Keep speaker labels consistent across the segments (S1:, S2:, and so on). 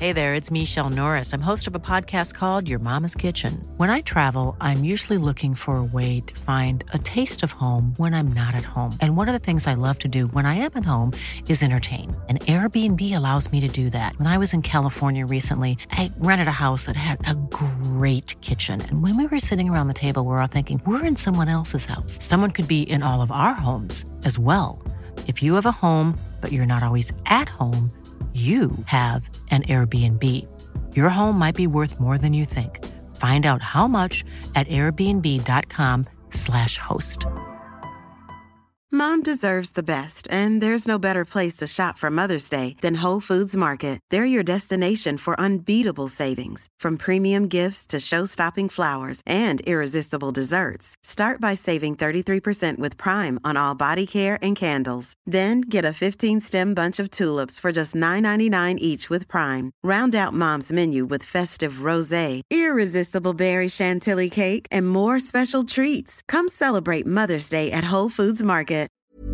S1: Hey there, it's Michelle Norris. I'm host of a podcast called Your Mama's Kitchen. When I travel, I'm usually looking for a way to find a taste of home when I'm not at home. And one of the things I love to do when I am at home is entertain. And Airbnb allows me to do that. When I was in California recently, I rented a house that had a great kitchen. And when we were sitting around the table, we were all thinking, we're in someone else's house. Someone could be in all of our homes as well. If you have a home, but you're not always at home, you have an Airbnb. Your home might be worth more than you think. Find out how much at airbnb.com/host.
S2: Mom deserves the best, and there's no better place to shop for Mother's Day than Whole Foods Market. They're your destination for unbeatable savings, from premium gifts to show-stopping flowers and irresistible desserts. Start by saving 33% with Prime on all body care and candles. Then get a 15-stem bunch of tulips for just $9.99 each with Prime. Round out Mom's menu with festive rosé, irresistible berry chantilly cake, and more special treats. Come celebrate Mother's Day at Whole Foods Market.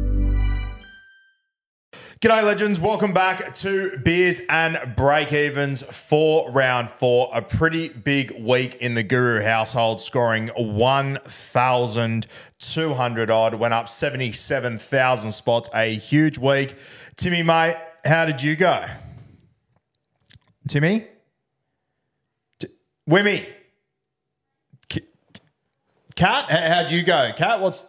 S3: G'day, legends. Welcome back to Beers and Breakevens for round 4. A pretty big week in the Guru household, scoring 1,200 odd. Went up 77,000 spots. A huge week. Timmy, mate, how did you go? Timmy? Wimmy? Kat, how'd you go? Kat, what's...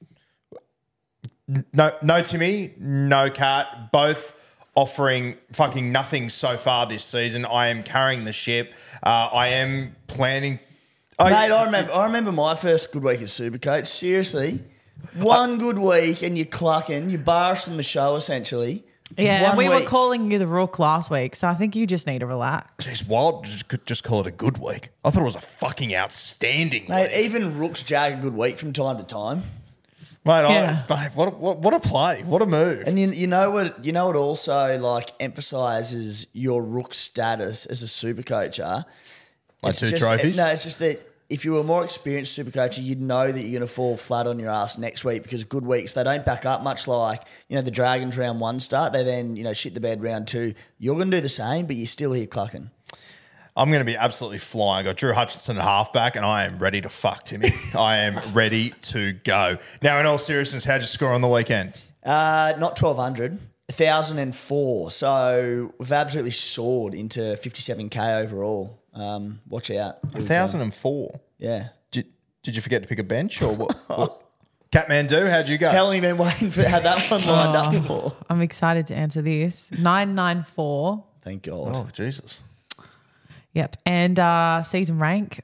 S3: No, Timmy, no Kat. Both offering fucking nothing so far this season. I am carrying the ship. I am planning.
S4: Mate, I remember my first good week at Supercoach. Seriously, one good week and you're clucking. You barring the show essentially.
S5: Yeah, and we
S4: week.
S5: were calling you the Rook last week, so I think you just need to relax.
S3: Jeez, wild. Just call it a good week. I thought it was a fucking outstanding
S4: Mate,
S3: week.
S4: even Rooks jag a good week from time to time.
S3: Mate,
S5: Yeah.
S3: what a play. What a move.
S4: And you know what also like emphasises your Rook status as a Supercoacher.
S3: Like 2 trophies?
S4: No, it's just that if you were a more experienced Supercoacher, you'd know that you're going to fall flat on your ass next week because good weeks, they don't back up much like, the Dragons round 1 start. They then, shit the bed round 2. You're going to do the same, but you're still here clucking.
S3: I'm going to be absolutely flying. I got Drew Hutchinson at halfback, and I am ready to fuck, Timmy. I am ready to go. Now, in all seriousness, how'd you score on the weekend?
S4: Not 1,200, 1,004. So we've absolutely soared into 57K overall. Watch out.
S3: 1,004?
S4: Yeah.
S3: Did you forget to pick a bench or what? Catmandu, how'd you go?
S4: How long have you been waiting for had that one lined up for?
S5: I'm excited to answer this. 994.
S4: Thank God.
S3: Oh, Jesus.
S5: Yep. And season rank,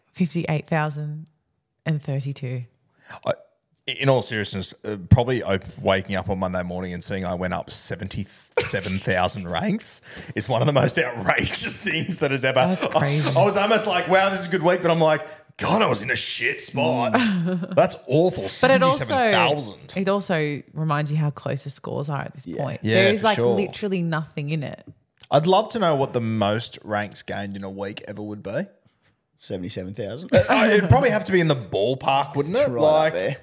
S5: 58,032.
S3: In all seriousness, probably waking up on Monday morning and seeing I went up 77,000 ranks is one of the most outrageous things that has ever...
S5: That's crazy.
S3: I was almost like, wow, this is a good week, but I'm like, God, I was in a shit spot. That's awful.
S5: But it
S3: 77,000.
S5: also reminds you how close the scores are at this point.
S3: Yeah,
S5: There's
S3: for sure.
S5: literally nothing in it.
S3: I'd love to know what the most ranks gained in a week ever would be.
S4: 77,000.
S3: It'd probably have to be in the ballpark, wouldn't it?
S4: Right up there.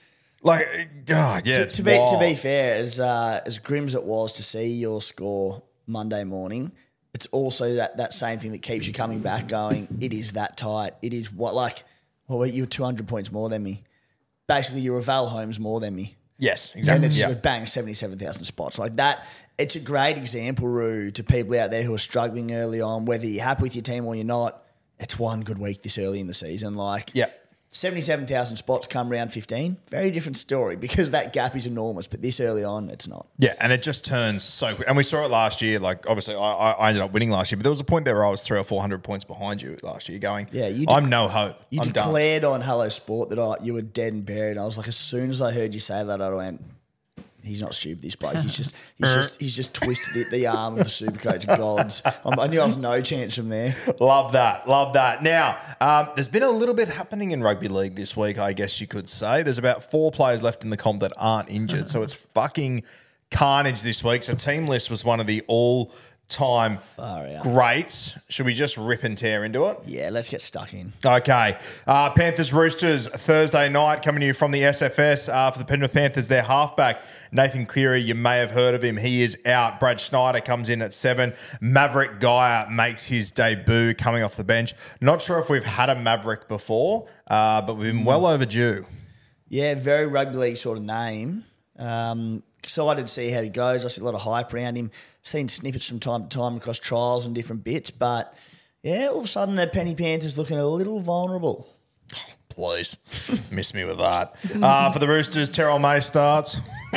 S4: To be fair, as grim as it was to see your score Monday morning, it's also that same thing that keeps you coming back going, it is that tight. It is you were 200 points more than me. Basically, you were Val Holmes more than me.
S3: Yes, exactly.
S4: And it's bang, 77,000 spots. Like that, it's a great example, Roo, to people out there who are struggling early on, whether you're happy with your team or you're not. It's one good week this early in the season. 77,000 spots come round 15. Very different story because that gap is enormous, but this early on, it's not.
S3: Yeah, and it just turns so quick. And we saw it last year. Like, obviously, I ended up winning last year, but there was a point there where I was 300 or 400 points behind you last year going, I'm no hope.
S4: You
S3: I'm
S4: declared on Hello Sport that you were dead and buried. I was like, as soon as I heard you say that, I went, he's not stupid, this bloke. He's just twisted the arm of the Supercoach gods. I knew I was no chance from there.
S3: Love that. Now, there's been a little bit happening in rugby league this week, I guess you could say. There's about 4 players left in the comp that aren't injured, so it's fucking carnage this week. So Team List was one of the all time
S4: Far out.
S3: greats. Should we just rip and tear into it?
S4: Yeah, let's get stuck in.
S3: Okay. Panthers Roosters Thursday night coming to you from the SFS for the Penrith Panthers. Their halfback, Nathan Cleary, you may have heard of him. He is out. Brad Schneider comes in at 7. Maverick Geyer makes his debut coming off the bench. Not sure if we've had a Maverick before, but we've been well overdue.
S4: Yeah, very rugby league sort of name. Excited to see how he goes. I see a lot of hype around him. Seen snippets from time to time across trials and different bits. But, yeah, all of a sudden the Penny Panthers looking a little vulnerable.
S3: Please. Miss me with that. For the Roosters, Terrell May starts.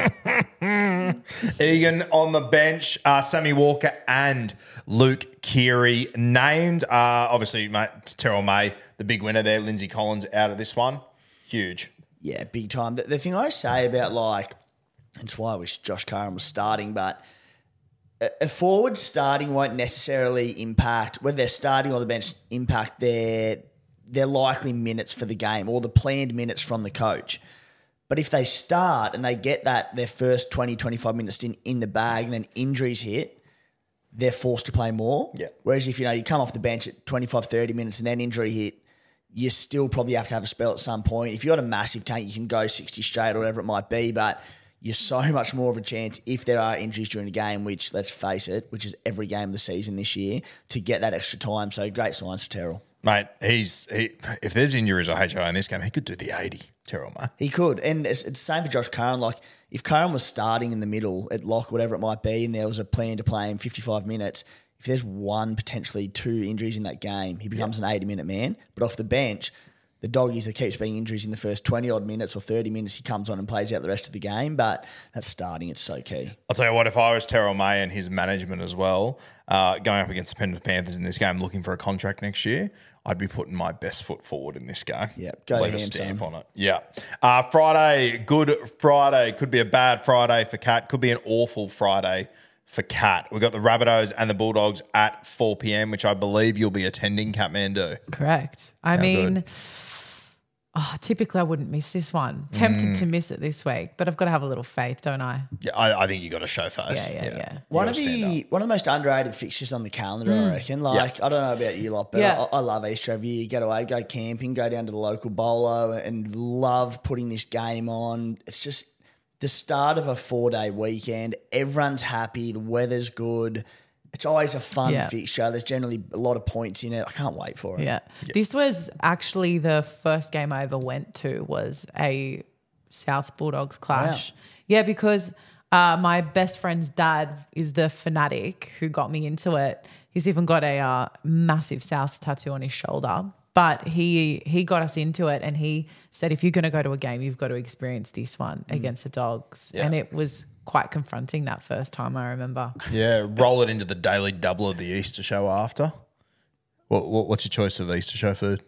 S3: Egan on the bench. Sammy Walker and Luke Keary named. Obviously, mate, Terrell May, the big winner there. Lindsay Collins out of this one. Huge.
S4: Yeah, big time. The thing I say about, like, it's why I wish Josh Curran was starting, but a forward starting won't necessarily impact, whether they're starting or the bench, impact their likely minutes for the game or the planned minutes from the coach. But if they start and they get their first 20, 25 minutes in the bag and then injuries hit, they're forced to play more.
S3: Yeah.
S4: Whereas if, you come off the bench at 25, 30 minutes and then injury hit, you still probably have to have a spell at some point. If you've got a massive tank, you can go 60 straight or whatever it might be, but you're so much more of a chance if there are injuries during the game, which, let's face it, which is every game of the season this year, to get that extra time. So great signs for Terrell.
S3: Mate, if there's injuries or HO in this game, he could do the 80, Terrell, mate.
S4: He could. And it's the same for Josh Curran. Like, if Curran was starting in the middle at lock, whatever it might be, and there was a plan to play him 55 minutes, if there's one, potentially 2 injuries in that game, he becomes an 80-minute man. But off the bench, the doggies that keeps being injuries in the first 20-odd minutes or 30 minutes, he comes on and plays out the rest of the game. But that's starting. It's so key.
S3: I'll tell you what, if I was Terrell May and his management as well, going up against the Penrith Panthers in this game looking for a contract next year, I'd be putting my best foot forward in this game.
S4: Yeah, go
S3: Leave
S4: ham,
S3: a stamp
S4: son.
S3: on it. Yeah. Friday, good Friday. Could be a bad Friday for Cat. Could be an awful Friday for Cat. We've got the Rabbitohs and the Bulldogs at 4 p.m, which I believe you'll be attending, Kathmandu.
S5: Correct. I mean, typically I wouldn't miss this one. Tempted to miss it this week, but I've got to have a little faith, don't I?
S3: Yeah, I think you got to show face.
S5: Yeah.
S4: One of the most underrated fixtures on the calendar, I reckon. Like, I don't know about you lot, but I love Easter every year. Get away, go camping, go down to the local bowler and love putting this game on. It's just the start of a 4-day weekend. Everyone's happy. The weather's good. It's always a fun fixture. There's generally a lot of points in it. I can't wait for it.
S5: Yeah. This was actually the first game I ever went to was a South Bulldogs clash. Wow. Yeah, because my best friend's dad is the fanatic who got me into it. He's even got a massive Souths tattoo on his shoulder. But he got us into it and he said, if you're going to go to a game, you've got to experience this one against the Dogs. Yeah. And it was quite confronting that first time, I remember.
S3: Yeah, roll it into the daily double of the Easter show after. What's your choice of Easter show food?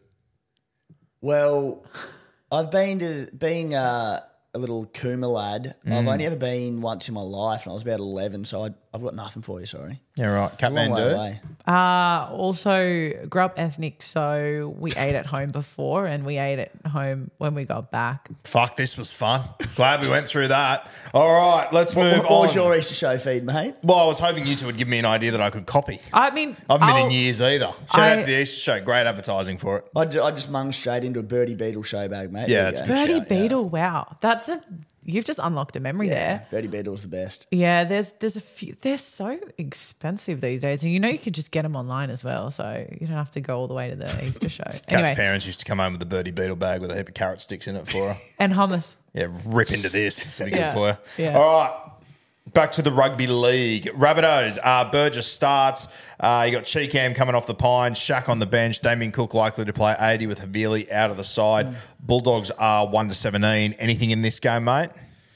S4: Well, I've been to being a little Kuma lad. I've only ever been once in my life and I was about 11, so I've got nothing for you, sorry.
S3: Yeah, right.
S4: It's a long way away.
S5: Also, grew up ethnic, so we ate at home before and we ate at home when we got back.
S3: Fuck, this was fun. Glad we went through that. All right, let's move on.
S4: What was your Easter show feed, mate?
S3: Well, I was hoping you two would give me an idea that I could copy.
S5: I mean,
S3: I haven't been in years either. Shout out to the Easter show. Great advertising for it.
S4: I just mung straight into a Birdie Beetle show bag, mate.
S3: Yeah, it's
S5: Birdie Beetle, wow. You've just unlocked a memory there.
S4: Birdie Beetle's the best.
S5: Yeah, there's a few. They're so expensive these days, and you can just get them online as well, so you don't have to go all the way to the Easter show.
S3: Kat's parents used to come home with a Birdie Beetle bag with a heap of carrot sticks in it for her.
S5: And hummus.
S3: Yeah, rip into this. This will be good for her.
S5: Yeah.
S3: All right. Back to the rugby league. Rabbitohs, Burgess starts. You got Cheekham coming off the Pines, Shaq on the bench, Damien Cook likely to play 80 with Havili out of the side. Bulldogs are 1-17. Anything in this game, mate?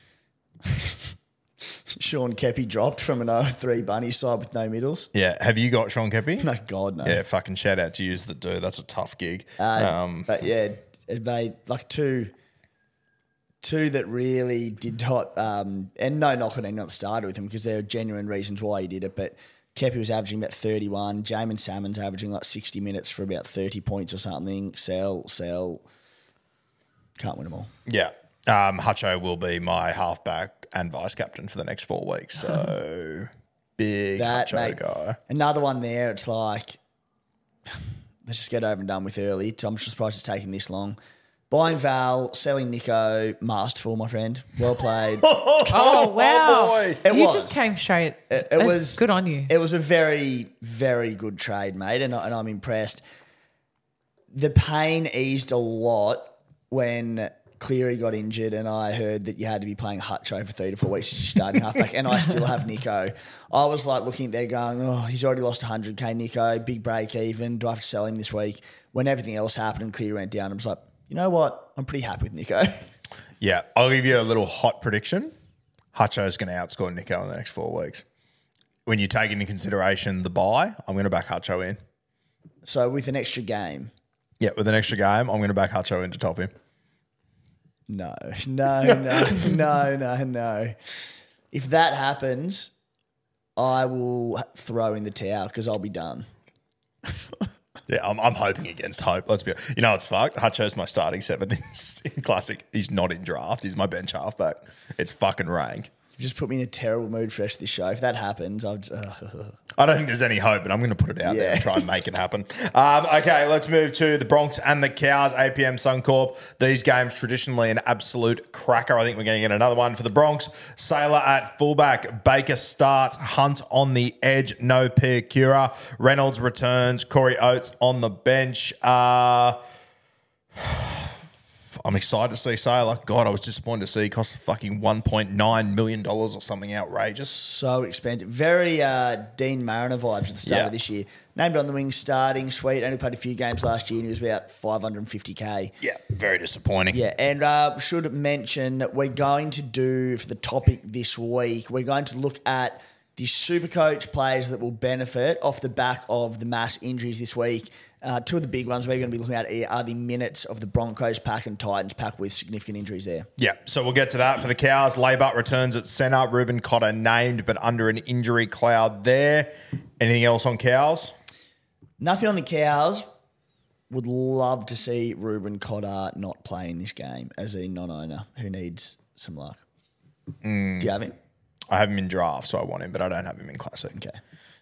S4: Sean Kepi dropped from an 0-3 bunny side with no middles.
S3: Yeah. Have you got Sean Kepi?
S4: No, God, no.
S3: Yeah, fucking shout out to you that do. That's a tough gig.
S4: But yeah, it made like two that really did not, and no knock on anyone that started with him because there are genuine reasons why he did it, but Kepi was averaging about 31. Jamin Salmon's averaging like 60 minutes for about 30 points or something. Sell. Can't win them all.
S3: Yeah. Hutcho will be my halfback and vice captain for the next 4 weeks. So big Hutcho guy.
S4: Another one there, it's like, let's just get over and done with early. I'm just surprised it's taking this long. Buying Val, selling Nico, masterful, my friend. Well played.
S5: Oh, wow.
S3: Boy.
S5: You just came straight.
S4: It was
S5: good on you.
S4: It was a very, very good trade, mate, and I'm impressed. The pain eased a lot when Cleary got injured and I heard that you had to be playing Hutcho for 3 to 4 weeks as your starting halfback, and I still have Nico. I was like looking at there going, oh, he's already lost 100k, Nico, big break even. Do I have to sell him this week? When everything else happened and Cleary went down, I was like, you know what? I'm pretty happy with Nico.
S3: Yeah, I'll give you a little hot prediction. Hutcho's going to outscore Nico in the next 4 weeks. When you take into consideration the bye, I'm going to back Hutcho in.
S4: So with an extra game?
S3: Yeah, with an extra game, I'm going to back Hutcho in to top him.
S4: No. If that happens, I will throw in the towel because I'll be done.
S3: Yeah, I'm hoping against hope. Let's be. You know, it's fucked. Hutcho's my starting 7 in Classic. He's not in draft. He's my bench halfback. It's fucking rank.
S4: You just put me in a terrible mood for the rest of this show. If that happens,
S3: I don't think there's any hope, but I'm going to put it out there and try and make it happen. Okay, let's move to the Bronx and the Cows, APM Suncorp. These games traditionally an absolute cracker. I think we're going to get another one for the Bronx. Sailor at fullback. Baker starts. Hunt on the edge. No Pierre Cura. Reynolds returns. Corey Oates on the bench. I'm excited to see Sailor. God, I was disappointed to see he cost fucking $1.9 million or something outrageous.
S4: So expensive. Very Dean Mariner vibes at the start of this year. Named on the wing, starting, sweet. Only played a few games last year and he was about $550K.
S3: Yeah, very disappointing.
S4: Yeah, and should mention we're going to do, for the topic this week, we're going to look at the Supercoach players that will benefit off the back of the mass injuries this week. Two of the big ones we're going to be looking at are the minutes of the Broncos pack and Titans pack with significant injuries there.
S3: Yeah, so we'll get to that. For the Cows, Laybutt returns at centre. Ruben Cotter named, but under an injury cloud there. Anything else on Cows?
S4: Nothing on the Cows. Would love to see Ruben Cotter not play in this game as a non-owner who needs some luck. Do you have him?
S3: I have him in draft, so I want him, but I don't have him in Classic.
S4: Okay.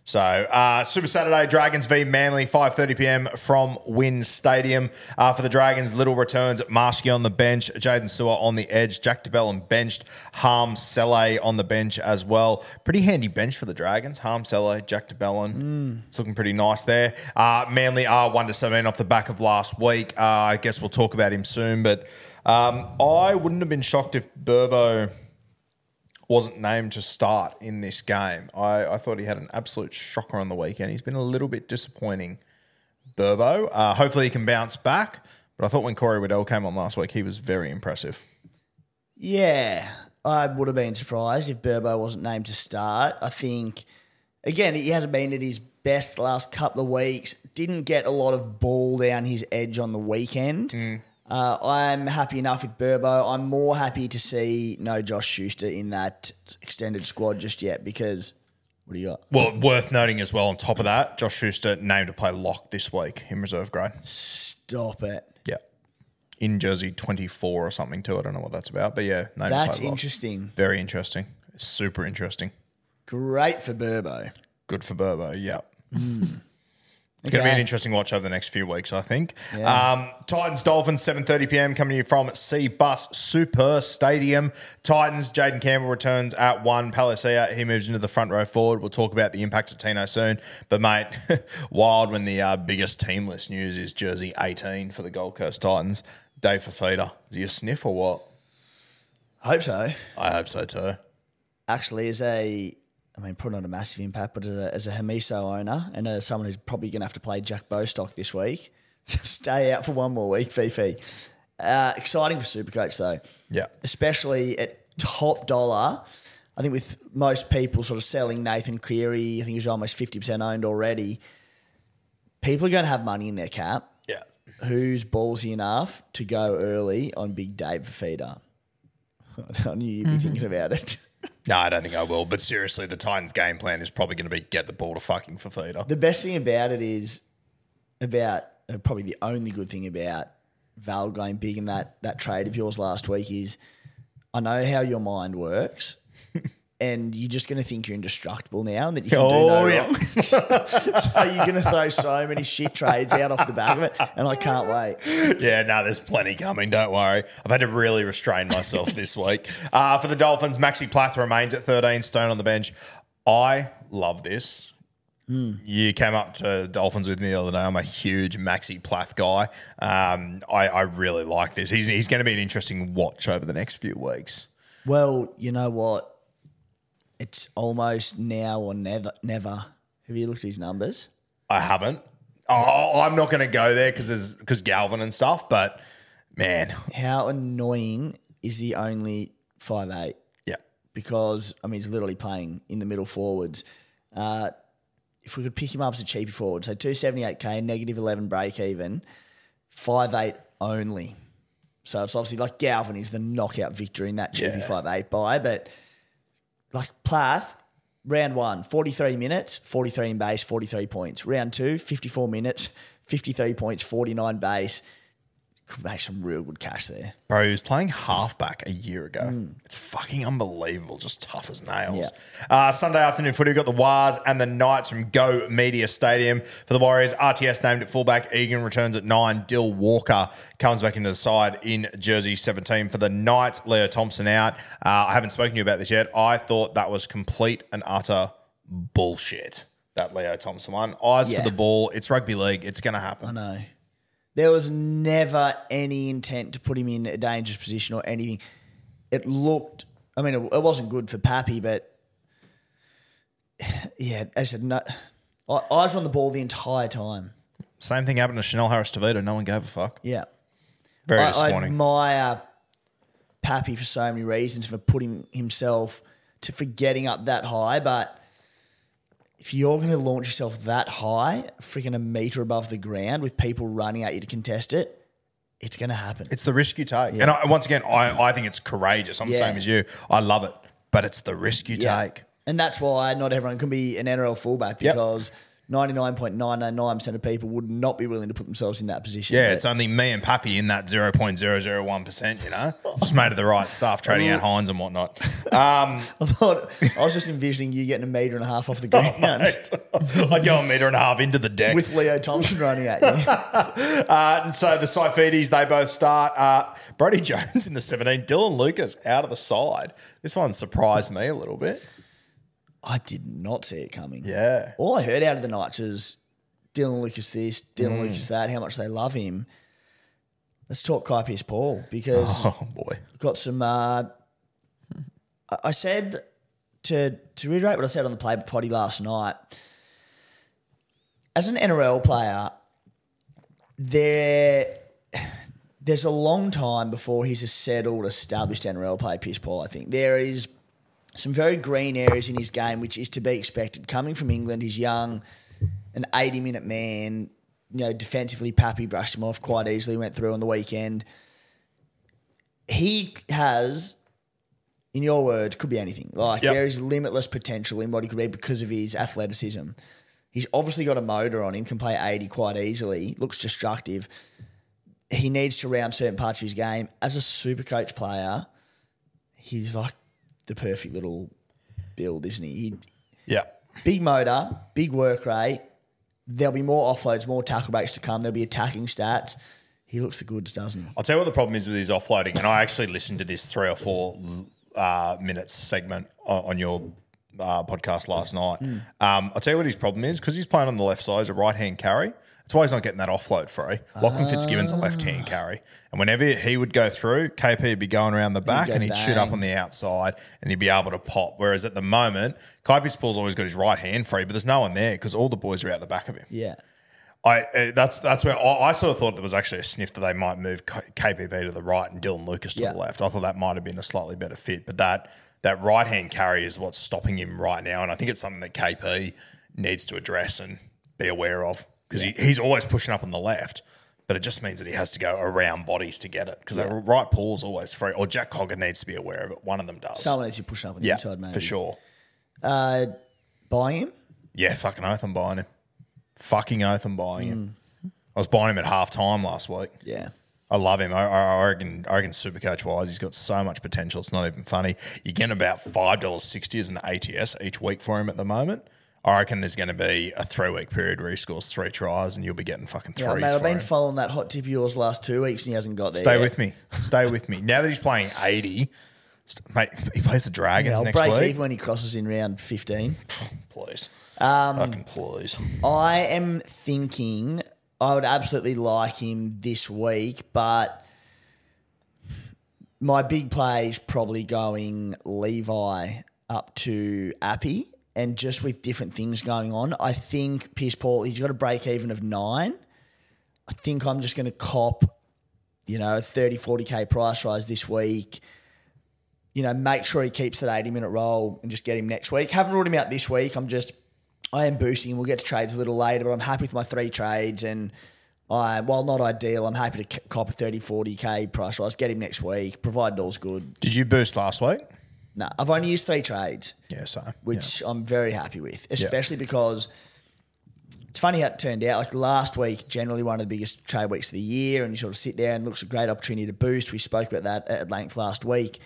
S3: So, Super Saturday, Dragons v Manly, 5:30pm from Wynn Stadium. For the Dragons, Little returns, Marshke on the bench, Jaden Sewer on the edge, Jack DeBellin benched, Harm Sele on the bench as well. Pretty handy bench for the Dragons. Harm Sele, Jack DeBellin. It's looking pretty nice there. Manly are 1-17 off the back of last week. I guess we'll talk about him soon, but I wouldn't have been shocked if Burbo wasn't named to start in this game. I thought he had an absolute shocker on the weekend. He's been a little bit disappointing, Burbo. Hopefully he can bounce back. But I thought when Corey Waddell came on last week, he was very impressive.
S4: Yeah, I would have been surprised if Burbo wasn't named to start. I think, again, he hasn't been at his best the last couple of weeks. Didn't get a lot of ball down his edge on the weekend. I'm happy enough with Burbo. I'm more happy to see no Josh Schuster in that extended squad just yet because what do you got?
S3: Well, worth noting as well on top of that, Josh Schuster named to play lock this week in reserve grade.
S4: Stop it.
S3: Yeah. In jersey 24 or something too. I don't know what that's about, but yeah. Named
S4: that's
S3: to play lock.
S4: Interesting.
S3: Very interesting. Super interesting.
S4: Great for Burbo.
S3: Good for Burbo, yeah. It's going to be an interesting watch over the next few weeks, I think.
S4: Yeah.
S3: Titans Dolphins, 7:30pm, coming to you from C-Bus Super Stadium. Titans, Jaden Campbell returns at 1. Palacia, he moves into the front row forward. We'll talk about the impacts of Tino soon. But, mate, wild when the biggest team list news is jersey 18 for the Gold Coast Titans. Dave Fafita. Do you sniff or what?
S4: I hope so.
S3: I hope so too.
S4: Actually, probably not a massive impact, but as a Hamiso owner and as someone who's probably going to have to play Jack Bostock this week, stay out for one more week, Fifi. Exciting for Supercoach, though.
S3: Yeah.
S4: Especially at top dollar. I think with most people sort of selling Nathan Cleary, I think he's almost 50% owned already. People are going to have money in their cap.
S3: Yeah.
S4: Who's ballsy enough to go early on Big Dave Fafita? I knew you'd be thinking about it.
S3: No, I don't think I will. But seriously, the Titans' game plan is probably going to be get the ball to fucking Fafita.
S4: The best thing about it is probably the only good thing about Val going big in that trade of yours last week is I know how your mind works. and you're just going to think you're indestructible now and that you can do no wrong. So you're going to throw so many shit trades out off the back of it, and I can't wait.
S3: Yeah, no, there's plenty coming. Don't worry. I've had to really restrain myself this week. For the Dolphins, Maxi Plath remains at 13 stone on the bench. I love this. You came up to Dolphins with me the other day. I'm a huge Maxi Plath guy. I really like this. He's going to be an interesting watch over the next few weeks.
S4: Well, you know what? It's almost now or never. Have you looked at his numbers?
S3: I haven't. I'm not going to go there because Galvin and stuff, but man.
S4: How annoying is the only 5'8"?
S3: Yeah.
S4: Because, I mean, he's literally playing in the middle forwards. If we could pick him up as a cheapy forward, so 278k, negative 11 break even, 5'8" only. So it's obviously like Galvin is the knockout victor in that cheapy 5'8" buy, but like Plath, round 1, 43 minutes, 43 in base, 43 points. Round 2, 54 minutes, 53 points, 49 base. Could make some real good cash there.
S3: Bro, he was playing halfback a year ago. It's fucking unbelievable, just tough as nails.
S4: Yeah.
S3: Sunday afternoon footy, we've got the Wars and the Knights from Go Media Stadium. For the Warriors, RTS named at fullback. Egan returns at 9. Dill Walker comes back into the side in jersey 17. For the Knights, Leo Thompson out. I haven't spoken to you about this yet. I thought that was complete and utter bullshit, that Leo Thompson one. Eyes for the ball. It's rugby league. It's going to happen.
S4: I know. There was never any intent to put him in a dangerous position or anything. It looked, I mean, it wasn't good for Pappy, but yeah, as I said, no, eyes were on the ball the entire time.
S3: Same thing happened to Chanel Harris-Tavita. No one gave a fuck.
S4: Yeah.
S3: Very
S4: I
S3: disappointing.
S4: admire Pappy for so many reasons, for putting himself for getting up that high, but if you're going to launch yourself that high, freaking a metre above the ground with people running at you to contest it, it's going to happen.
S3: It's the risk you take. Yeah. And once again, I think it's courageous. I'm the same as you. I love it. But it's the risk you take.
S4: And that's why not everyone can be an NRL fullback, because 99.999% of people would not be willing to put themselves in that position.
S3: Yeah, it's only me and Pappy in that 0.001%, you know? Just made of the right stuff, trading out Hines and whatnot.
S4: I was just envisioning you getting a metre and a half off the ground.
S3: I'd go a metre and a half into the deck.
S4: With Leo Thompson running at you.
S3: And so the Saifidis, they both start. Brodie Jones in the 17, Dylan Lucas out of the side. This one surprised me a little bit.
S4: I did not see it coming.
S3: Yeah.
S4: All I heard out of the Knights was Dylan Lucas this, Dylan Lucas that, how much they love him. Let's talk Kai Pearce-Paul, because we've got some I said, to reiterate what I said on the Playbook Potty last night, as an NRL player, there's a long time before he's a settled, established NRL player, Pearce-Paul, I think. There is some very green areas in his game, which is to be expected. Coming from England, he's young, an 80-minute man. You know, defensively, Pappy brushed him off quite easily, went through on the weekend. He has, in your words, could be anything. There is limitless potential in what he could be because of his athleticism. He's obviously got a motor on him, can play 80 quite easily, looks destructive. He needs to round certain parts of his game. As a super coach player, he's like the perfect little build, isn't he? Big motor, big work rate. There'll be more offloads, more tackle breaks to come. There'll be attacking stats. He looks the goods, doesn't he?
S3: I'll tell you what the problem is with his offloading, and I actually listened to this 3 or 4 minutes segment on your podcast last night. I'll tell you what his problem is, because he's playing on the left side as a right-hand carry. That's why he's not getting that offload free. Lachlan Fitzgibbon's a left-hand carry. And whenever he would go through, KP would be going around the back and he'd shoot up on the outside and he'd be able to pop. Whereas at the moment, Kai Pearce-Paul's always got his right hand free, but there's no one there because all the boys are out the back of him.
S4: Yeah.
S3: That's where I sort of thought there was actually a sniff that they might move KPP to the right and Dylan Lucas to the left. I thought that might have been a slightly better fit. But that right-hand carry is what's stopping him right now. And I think it's something that KP needs to address and be aware of. Because he's always pushing up on the left, but it just means that he has to go around bodies to get it. Because the right pool's always free. Or Jack Cogger needs to be aware of it. One of them does.
S4: Someone needs to push up on the inside, maybe.
S3: For sure.
S4: Buying him?
S3: Yeah, fucking oath I'm buying him. Fucking oath I'm buying him. I was buying him at half time last week.
S4: Yeah.
S3: I love him. I reckon Supercoach wise, he's got so much potential. It's not even funny. You're getting about $5.60 as an ATS each week for him at the moment. I reckon there's going to be a 3-week period where he scores 3 tries and you'll be getting fucking threes.
S4: Yeah, mate, I've
S3: for
S4: been
S3: him.
S4: following that hot tip of yours last 2 weeks and he hasn't got there.
S3: Stay
S4: yet.
S3: with me. Now that he's playing 80, mate, he plays the Dragons
S4: I'll
S3: next
S4: break
S3: week.
S4: even when he crosses in round 15.
S3: Please. Fucking please.
S4: I am thinking I would absolutely like him this week, but my big play is probably going Levi up to Appy, and just with different things going on, I think Pierce Paul, he's got a break even of 9. I think I'm just going to cop, a 30, 40K price rise this week. Make sure he keeps that 80-minute roll and just get him next week. Haven't ruled him out this week. I am boosting him. We'll get to trades a little later, but I'm happy with my 3 trades. And while not ideal, I'm happy to cop a 30, 40K price rise, get him next week, provided all's good.
S3: Did you boost last week?
S4: No, I've only used 3 trades.
S3: Yeah, so.
S4: Which I'm very happy with, especially because it's funny how it turned out. Like last week, generally one of the biggest trade weeks of the year, and you sort of sit there and it looks a great opportunity to boost. We spoke about that at length last week.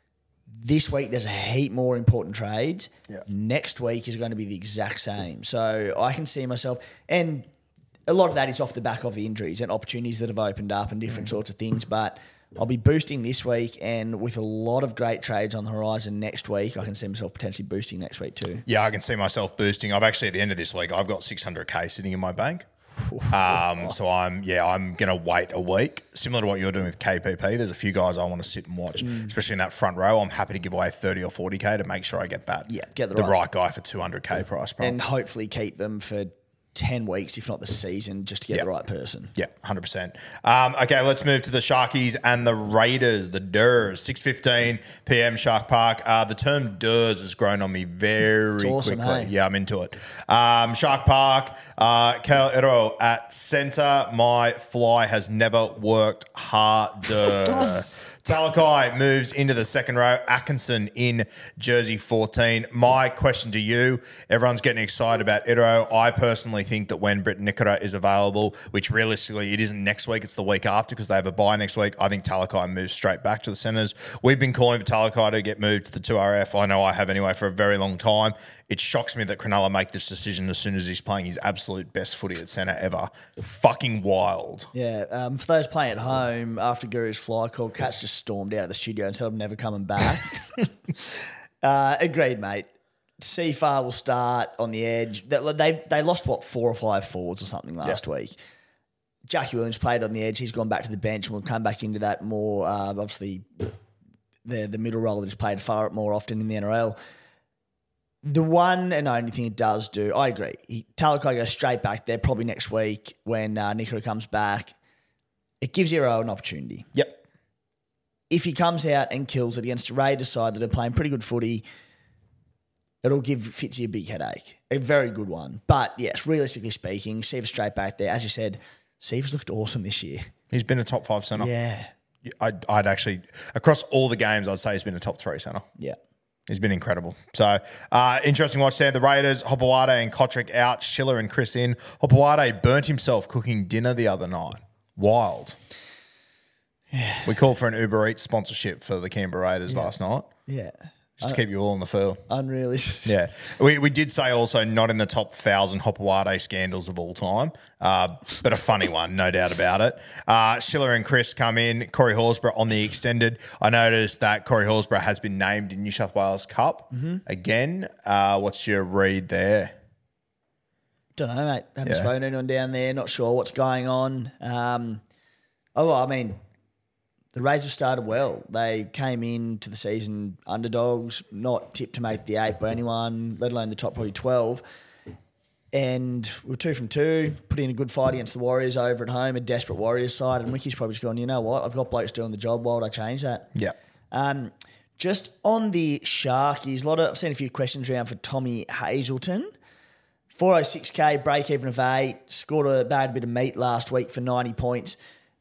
S4: This week, there's a heap more important trades.
S3: Yeah.
S4: Next week is going to be the exact same. So I can see myself, and a lot of that is off the back of the injuries and opportunities that have opened up and different sorts of things. But I'll be boosting this week, and with a lot of great trades on the horizon next week, I can see myself potentially boosting next week too.
S3: Yeah, I can see myself boosting. I've actually, at the end of this week, I've got 600K sitting in my bank. So I'm going to wait a week, similar to what you're doing with KPP. There's a few guys I want to sit and watch, especially in that front row. I'm happy to give away 30 or 40K to make sure I get that.
S4: Yeah, get
S3: the right guy for 200K price. Bro.
S4: And hopefully keep them for 10 weeks, if not the season, just to get the right person.
S3: Yeah, 100%. Okay, let's move to the Sharkies and the Raiders, the Durs. 6:15 p.m. Shark Park. The term Durs has grown on me very
S4: awesome,
S3: quickly.
S4: hey?
S3: Yeah, I'm into it. Shark Park, Kale Ero at centre. My fly has never worked harder. Talakai moves into the second row. Atkinson in jersey 14. My question to you, everyone's getting excited about Itero. I personally think that when Britt Nikora is available, which realistically it isn't next week, it's the week after because they have a bye next week, I think Talakai moves straight back to the centres. We've been calling for Talakai to get moved to the 2RF. I know I have anyway for a very long time. It shocks me that Cronulla make this decision as soon as he's playing his absolute best footy at centre ever. Fucking wild.
S4: Yeah, for those playing at home, after Guru's fly call, Katz just stormed out of the studio and said, I'm never coming back. Agreed, mate. Seafar will start on the edge. They lost, 4 or 5 forwards or something last week. Jackie Williams played on the edge. He's gone back to the bench and will come back into that more, obviously, the middle role that he's played far more often in the NRL. The one and only thing it does do, I agree. Talakai goes straight back there, probably next week when Nikora comes back. It gives Ero an opportunity.
S3: Yep.
S4: If he comes out and kills it against a Raiders side that are playing pretty good footy, it'll give Fitzy a big headache. A very good one. But yes, realistically speaking, Seaver's straight back there. As you said, Seaver's looked awesome this year.
S3: He's been a top 5 centre.
S4: Yeah.
S3: I'd actually, across all the games, I'd say he's been a top 3 centre.
S4: Yeah.
S3: He's been incredible. So, interesting watch there. The Raiders, Hopewade and Kotrick out, Schiller and Chris in. Hopewade burnt himself cooking dinner the other night. Wild. Yeah. We called for an Uber Eats sponsorship for the Canberra Raiders last night.
S4: Yeah.
S3: Just to keep you all in the field.
S4: Unreal.
S3: Yeah. We did say also not in the top 1,000 Hopewade scandals of all time, but a funny one, no doubt about it. Schiller and Chris come in. Corey Horsburgh on the extended. I noticed that Corey Horsburgh has been named in New South Wales Cup again. What's your read there?
S4: Don't know, mate. Haven't spoken to anyone down there. Not sure what's going on. The Rays have started well. They came into the season underdogs, not tipped to make the 8 by anyone, let alone the top probably 12. And we're 2 from 2, put in a good fight against the Warriors over at home, a desperate Warriors side. And Wicky's probably just gone, you know what? I've got blokes doing the job. Why would I change that?
S3: Yeah.
S4: Just on the Sharkies, I've seen a few questions around for Tommy Hazelton. 406K, break even of 8, scored a bad bit of meat last week for 90 points.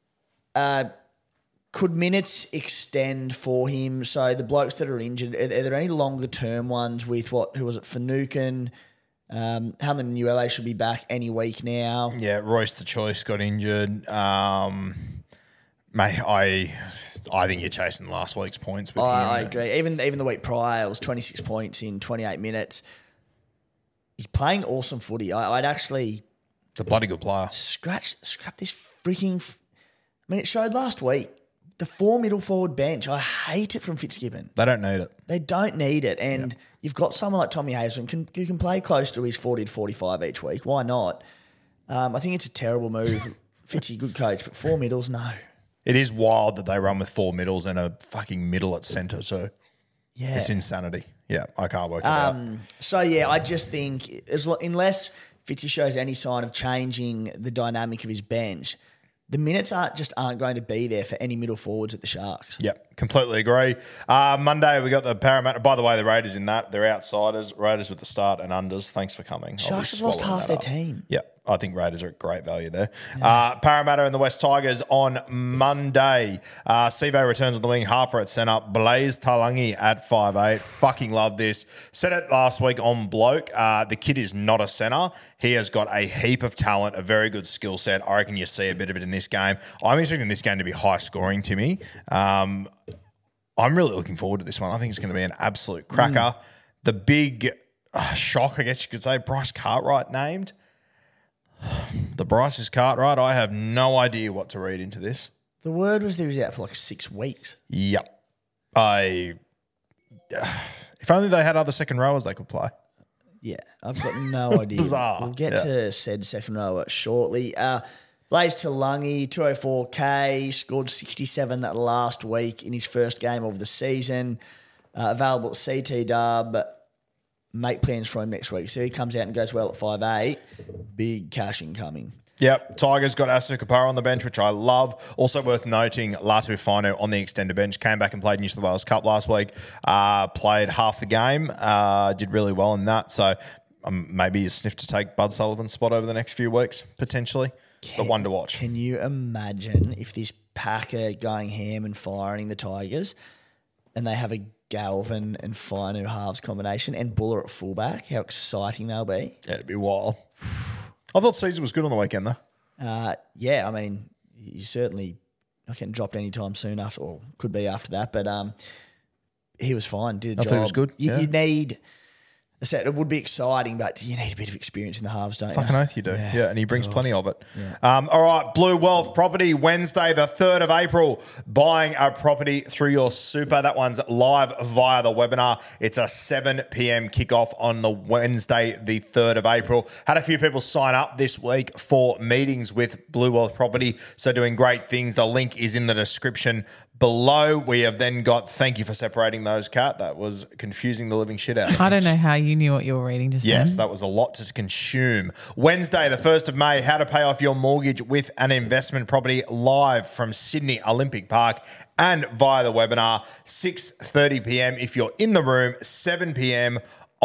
S4: Could minutes extend for him? So the blokes that are injured, are there any longer term ones with who was it, Finucane? Hamlin and ULA should be back any week now.
S3: Yeah, Royce the Choice got injured. Mate, I think you're chasing last week's points with him.
S4: I agree. Even the week prior, it was 26 points in 28 minutes. He's playing awesome footy. I'd actually...
S3: It's a bloody good player.
S4: Scrap this freaking... I mean, it showed last week. The 4 middle forward bench, I hate it from Fitzgibbon.
S3: They don't need it.
S4: They don't need it. And you've got someone like Tommy Hazelton who can play close to his 40 to 45 each week. Why not? I think it's a terrible move. Fitzy, good coach, but 4 middles, no.
S3: It is wild that they run with 4 middles and a fucking middle at centre too.
S4: Yeah.
S3: It's insanity. Yeah, I can't work it out.
S4: So, yeah, I just think unless Fitzy shows any sign of changing the dynamic of his bench, the minutes aren't going to be there for any middle forwards at the Sharks.
S3: Yep, completely agree. Monday, we got the Parramatta. By the way, the Raiders in that. They're outsiders. Raiders with the start and unders. Thanks for coming.
S4: Sharks have lost half their team.
S3: Yep. I think Raiders are at great value there. Yeah. Parramatta and the West Tigers on Monday. Sivo returns on the wing. Harper at centre. Blaze Talangi at 5'8". Fucking love this. Said it last week on Bloke. The kid is not a centre. He has got a heap of talent, a very good skill set. I reckon you see a bit of it in this game. I'm expecting this game to be high scoring, Timmy. I'm really looking forward to this one. I think it's going to be an absolute cracker. The big shock, I guess you could say, Bryce Cartwright named. The Bryce is Cartwright. I have no idea what to read into this.
S4: The word was that he was out for like 6 weeks.
S3: Yep. If only they had other second rowers they could play.
S4: Yeah, I've got no idea.
S3: Bizarre.
S4: We'll get to said second rower shortly. Blaze Talangi, 204K, scored 67 last week in his first game of the season. Available at CT Dub. Make plans for him next week. So he comes out and goes well at 5'8". Big cash incoming.
S3: Yep. Tigers got Asu Kapara on the bench, which I love. Also worth noting, Latu Fino on the extended bench. Came back and played New South Wales Cup last week. Played half the game. Did really well in that. So maybe a sniff to take Bud Sullivan's spot over the next few weeks, potentially. But one to watch.
S4: Can you imagine if this pack are going ham and firing the Tigers and they have a Galvin and Finu halves combination and Buller at fullback? How exciting they'll be.
S3: Yeah, it'd be wild. I thought Caesar was good on the weekend, though.
S4: Yeah, I mean, he's certainly not getting dropped anytime soon after, or could be after that, but he was fine, did a job.
S3: I thought he was good.
S4: You need... I said it would be exciting, but you need a bit of experience in the halves, don't you?
S3: Fucking oath you do. Yeah, and he brings plenty of it. Yeah. All right, Blue Wealth Property, Wednesday, the 3rd of April. Buying a property through your super. That one's live via the webinar. It's a 7 p.m. kickoff on the Wednesday, the 3rd of April. Had a few people sign up this week for meetings with Blue Wealth Property, so doing great things. The link is in the description below. We have then got, thank you for separating those, Kat. That was confusing the living shit out of me.
S5: I don't know how you knew what you were reading just
S3: Yes,
S5: then.
S3: that was a lot to consume. Wednesday, the 1st of May, how to pay off your mortgage with an investment property, live from Sydney Olympic Park and via the webinar, 6:30 p.m. if you're in the room, 7 p.m.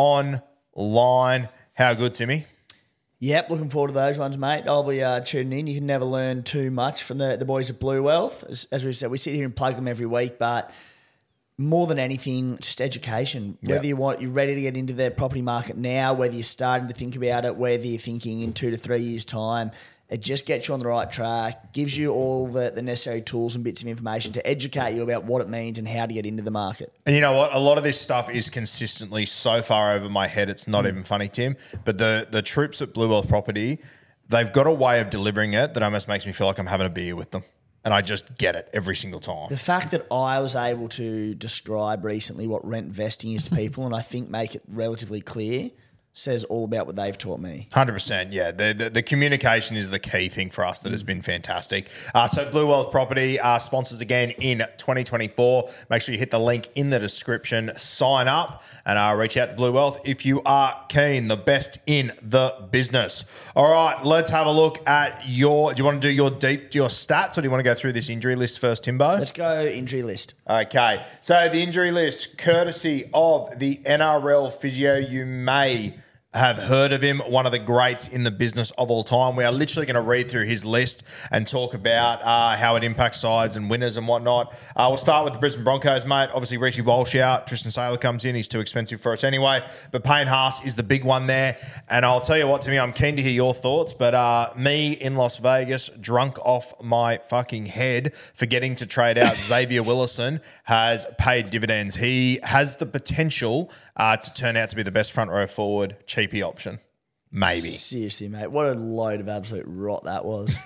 S3: online. How good, Timmy?
S4: Yep, looking forward to those ones, mate. I'll be tuning in. You can never learn too much from the boys at Blue Wealth. As we've said, we sit here and plug them every week, but more than anything, just education. Whether you're ready to get into the property market now, whether you're starting to think about it, whether you're thinking in 2 to 3 years' time, it just gets you on the right track, gives you all the necessary tools and bits of information to educate you about what it means and how to get into the market.
S3: And you know what? A lot of this stuff is consistently so far over my head, it's not even funny, Tim. But the troops at Blue Wealth Property, they've got a way of delivering it that almost makes me feel like I'm having a beer with them. And I just get it every single time.
S4: The fact that I was able to describe recently what rent vesting is to people and I think make it relatively clear says all about what they've taught me.
S3: 100%, yeah. The communication is the key thing for us that has been fantastic. So Blue Wealth Property sponsors again in 2024. Make sure you hit the link in the description, sign up, and reach out to Blue Wealth if you are keen, the best in the business. All right, let's have a look at do you want to do your stats, or do you want to go through this injury list first, Timbo?
S4: Let's go injury list.
S3: Okay, so the injury list, courtesy of the NRL Physio, you may have heard of him, one of the greats in the business of all time. We are literally going to read through his list and talk about how it impacts sides and winners and whatnot. We'll start with the Brisbane Broncos, mate. Obviously, Richie Walsh out. Tristan Saylor comes in. He's too expensive for us anyway. But Payne Haas is the big one there. And I'll tell you what, Timmy, I'm keen to hear your thoughts. But me in Las Vegas, drunk off my fucking head, forgetting to trade out Xavier Willison, has paid dividends. He has the potential to turn out to be the best front row forward, cheapy option. Maybe.
S4: Seriously, mate. What a load of absolute rot that was.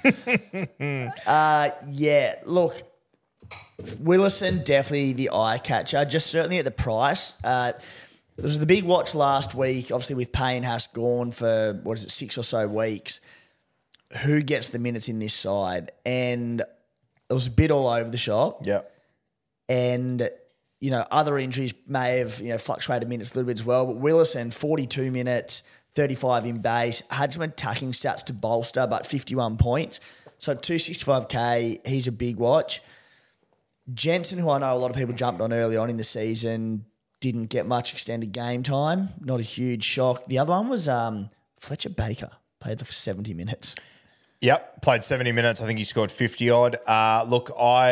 S4: Yeah, look, Willison, definitely the eye catcher, just certainly at the price. There was the big watch last week, obviously with Payne Haas gone for, 6 or so weeks. Who gets the minutes in this side? And it was a bit all over the shop.
S3: Yep.
S4: And other injuries may have, fluctuated minutes a little bit as well. But Willison, 42 minutes, 35 in base, had some attacking stats to bolster, but 51 points. So 265K, he's a big watch. Jensen, who I know a lot of people jumped on early on in the season, didn't get much extended game time. Not a huge shock. The other one was Fletcher Baker, played like 70 minutes.
S3: Yep, played 70 minutes. I think he scored 50-odd. Look,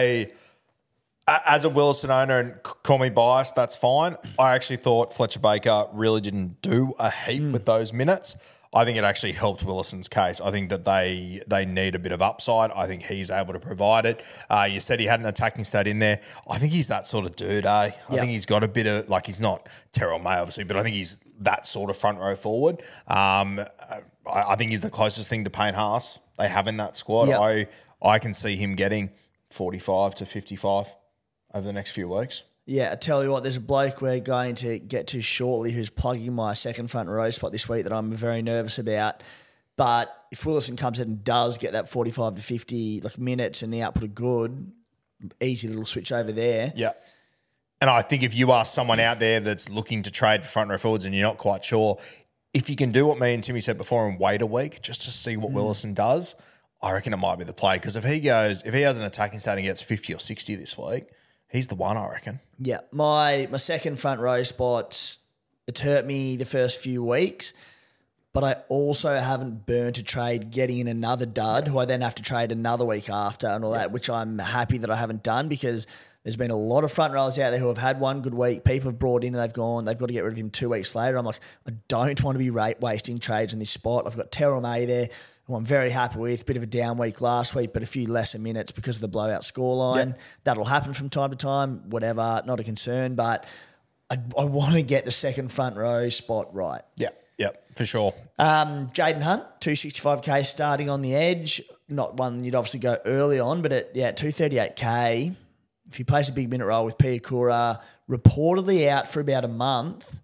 S3: as a Willison owner, and call me biased, that's fine. I actually thought Fletcher Baker really didn't do a heap with those minutes. I think it actually helped Willison's case. I think that they need a bit of upside. I think he's able to provide it. You said he had an attacking stat in there. I think he's that sort of dude, I think he's got a bit of, he's not Terrell May, obviously, but I think he's that sort of front row forward. I think he's the closest thing to Payne Haas they have in that squad. Yep. I can see him getting 45 to 55 over the next few weeks.
S4: Yeah, I tell you what, there's a bloke we're going to get to shortly who's plugging my second front row spot this week that I'm very nervous about. But if Willison comes in and does get that 45 to 50 minutes and the output are good, easy little switch over there.
S3: Yeah. And I think if you are someone out there that's looking to trade for front row forwards and you're not quite sure, if you can do what me and Timmy said before and wait a week just to see what Willison does, I reckon it might be the play. Because if he has an attacking stat and gets 50 or 60 this week, he's the one, I reckon.
S4: Yeah. My second front row spot, it's hurt me the first few weeks, but I also haven't burnt a trade getting in another dud who I then have to trade another week after and all that, which I'm happy that I haven't done because there's been a lot of front rowers out there who have had one good week. People have brought in and they've gone, they've got to get rid of him 2 weeks later. I'm like, I don't want to be wasting trades in this spot. I've got Terrell May there, who I'm very happy with. Bit of a down week last week, but a few lesser minutes because of the blowout scoreline. Yep. That'll happen from time to time, whatever, not a concern, but I want to get the second front row spot right.
S3: Yep, for sure.
S4: Jaden Hunt, 265K starting on the edge. Not one you'd obviously go early on, but at 238K, if he plays a big minute role with Piakura, reportedly out for about a month.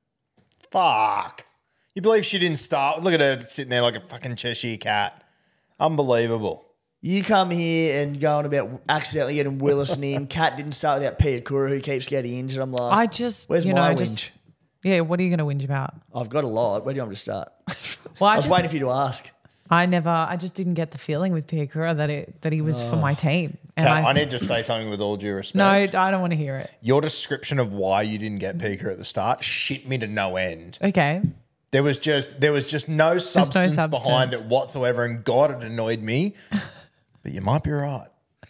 S3: Fuck. You believe she didn't start? Look at her sitting there like a fucking Cheshire cat. Unbelievable.
S4: You come here and go on about accidentally getting Willison in. Cat didn't start without Piakura, who keeps getting injured. I'm like, where's my whinge?
S5: Yeah, what are you going to whinge about?
S4: I've got a lot. Where do you want me to start?
S5: Well,
S4: I was waiting for you to ask.
S5: I just didn't get the feeling with Piakura that he was for my team. And
S3: Kat, I need to say something with all due respect.
S5: No, I don't want to hear it.
S3: Your description of why you didn't get Piakura at the start shit me to no end.
S5: Okay.
S3: There was just no substance behind it whatsoever, and God, it annoyed me. But you might be right.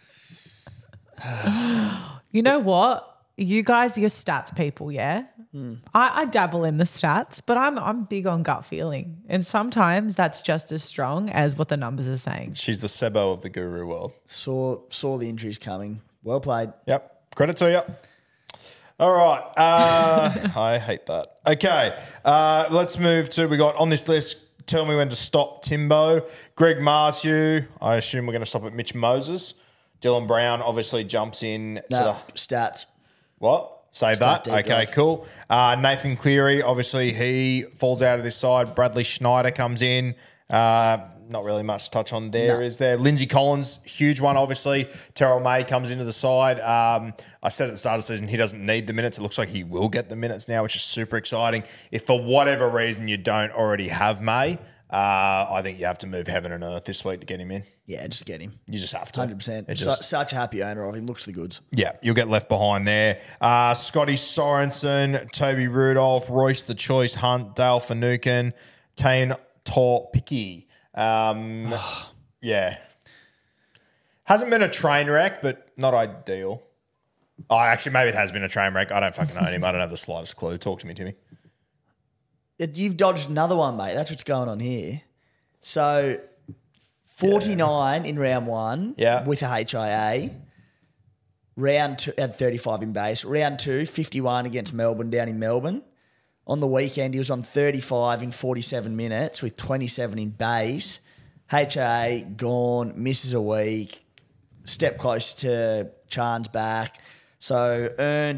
S5: You know what? You guys, you're stats people, yeah? I dabble in the stats, but I'm big on gut feeling. And sometimes that's just as strong as what the numbers are saying.
S3: She's the Sebo of the guru world.
S4: Saw the injuries coming. Well played.
S3: Yep. Credit to you. All right. I hate that. Okay. Let's move to, we got on this list, tell me when to stop Timbo. Greg Marsu. I assume we're going to stop at Mitch Moses. Dylan Brown obviously jumps in to the
S4: stats.
S3: What? Save that. Okay, cool. Nathan Cleary, obviously he falls out of this side. Bradley Schneider comes in. Not really much to touch on there, is there? Lindsay Collins, huge one, obviously. Terrell May comes into the side. I said at the start of the season he doesn't need the minutes. It looks like he will get the minutes now, which is super exciting. If for whatever reason you don't already have May, I think you have to move heaven and earth this week to get him in.
S4: Yeah, just get him.
S3: You just have to.
S4: 100%. Such a happy owner of him. Looks the goods.
S3: Yeah, you'll get left behind there. Scotty Sorensen, Toby Rudolph, Royce the Choice, Hunt, Dale Finucane, Tane Torpicki. Yeah. Hasn't been a train wreck, but not ideal. Oh, actually, maybe it has been a train wreck. I don't fucking know him. I don't have the slightest clue. Talk to me, Timmy.
S4: You've dodged another one, mate. That's what's going on here. So, 49 in round one with a HIA. Round two, had 35 in base. Round two, 51 against Melbourne down in Melbourne. On the weekend, he was on 35 in 47 minutes with 27 in base. HIA gone, misses a week, step close to Chan's back. So, earned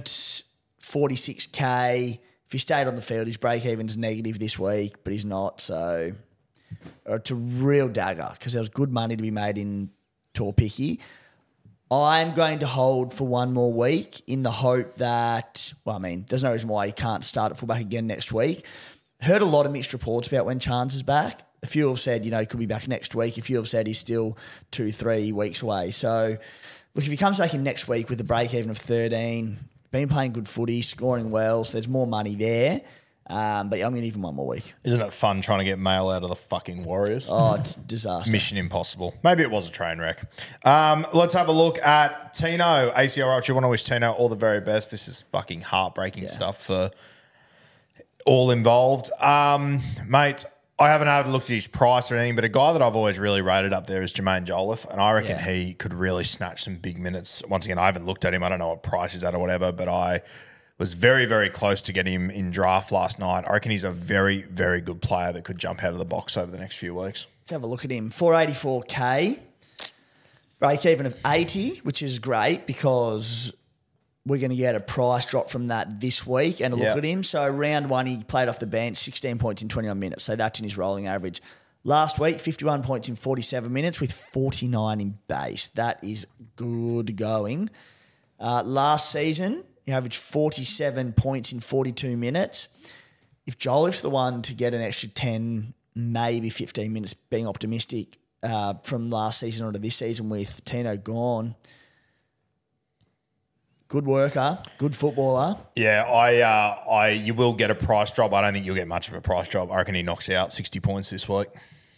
S4: 46K. If he stayed on the field, his break-even's negative this week, but he's not. So it's a real dagger because there was good money to be made in Torpicki. I'm going to hold for one more week in the hope that, there's no reason why he can't start at fullback again next week. Heard a lot of mixed reports about when Chance is back. A few have said, he could be back next week. A few have said he's still 2-3 weeks away. So, look, if he comes back in next week with a break-even of 13... been playing good footy, scoring well, so there's more money there. But I'm going to give him one more week.
S3: Isn't it fun trying to get mail out of the fucking Warriors?
S4: Oh, it's disaster.
S3: Mission impossible. Maybe it was a train wreck. Let's have a look at Tino. ACL rupture. I want to wish Tino all the very best. This is fucking heartbreaking stuff for all involved. Mate, I haven't had a look at his price or anything, but a guy that I've always really rated up there is Jermaine Jolliffe, and I reckon he could really snatch some big minutes. Once again, I haven't looked at him. I don't know what price he's at or whatever, but I was very, very close to getting him in draft last night. I reckon he's a very, very good player that could jump out of the box over the next few weeks.
S4: Let's have a look at him. 484K, break even of 80, which is great because we're going to get a price drop from that this week and a look at him. So round one, he played off the bench, 16 points in 21 minutes. So that's in his rolling average. Last week, 51 points in 47 minutes with 49 in base. That is good going. Last season, he averaged 47 points in 42 minutes. If Joliffe's the one to get an extra 10, maybe 15 minutes, being optimistic from last season onto this season with Tino gone, good worker, good footballer.
S3: Yeah, you will get a price drop. I don't think you'll get much of a price drop. I reckon he knocks out 60 points this week.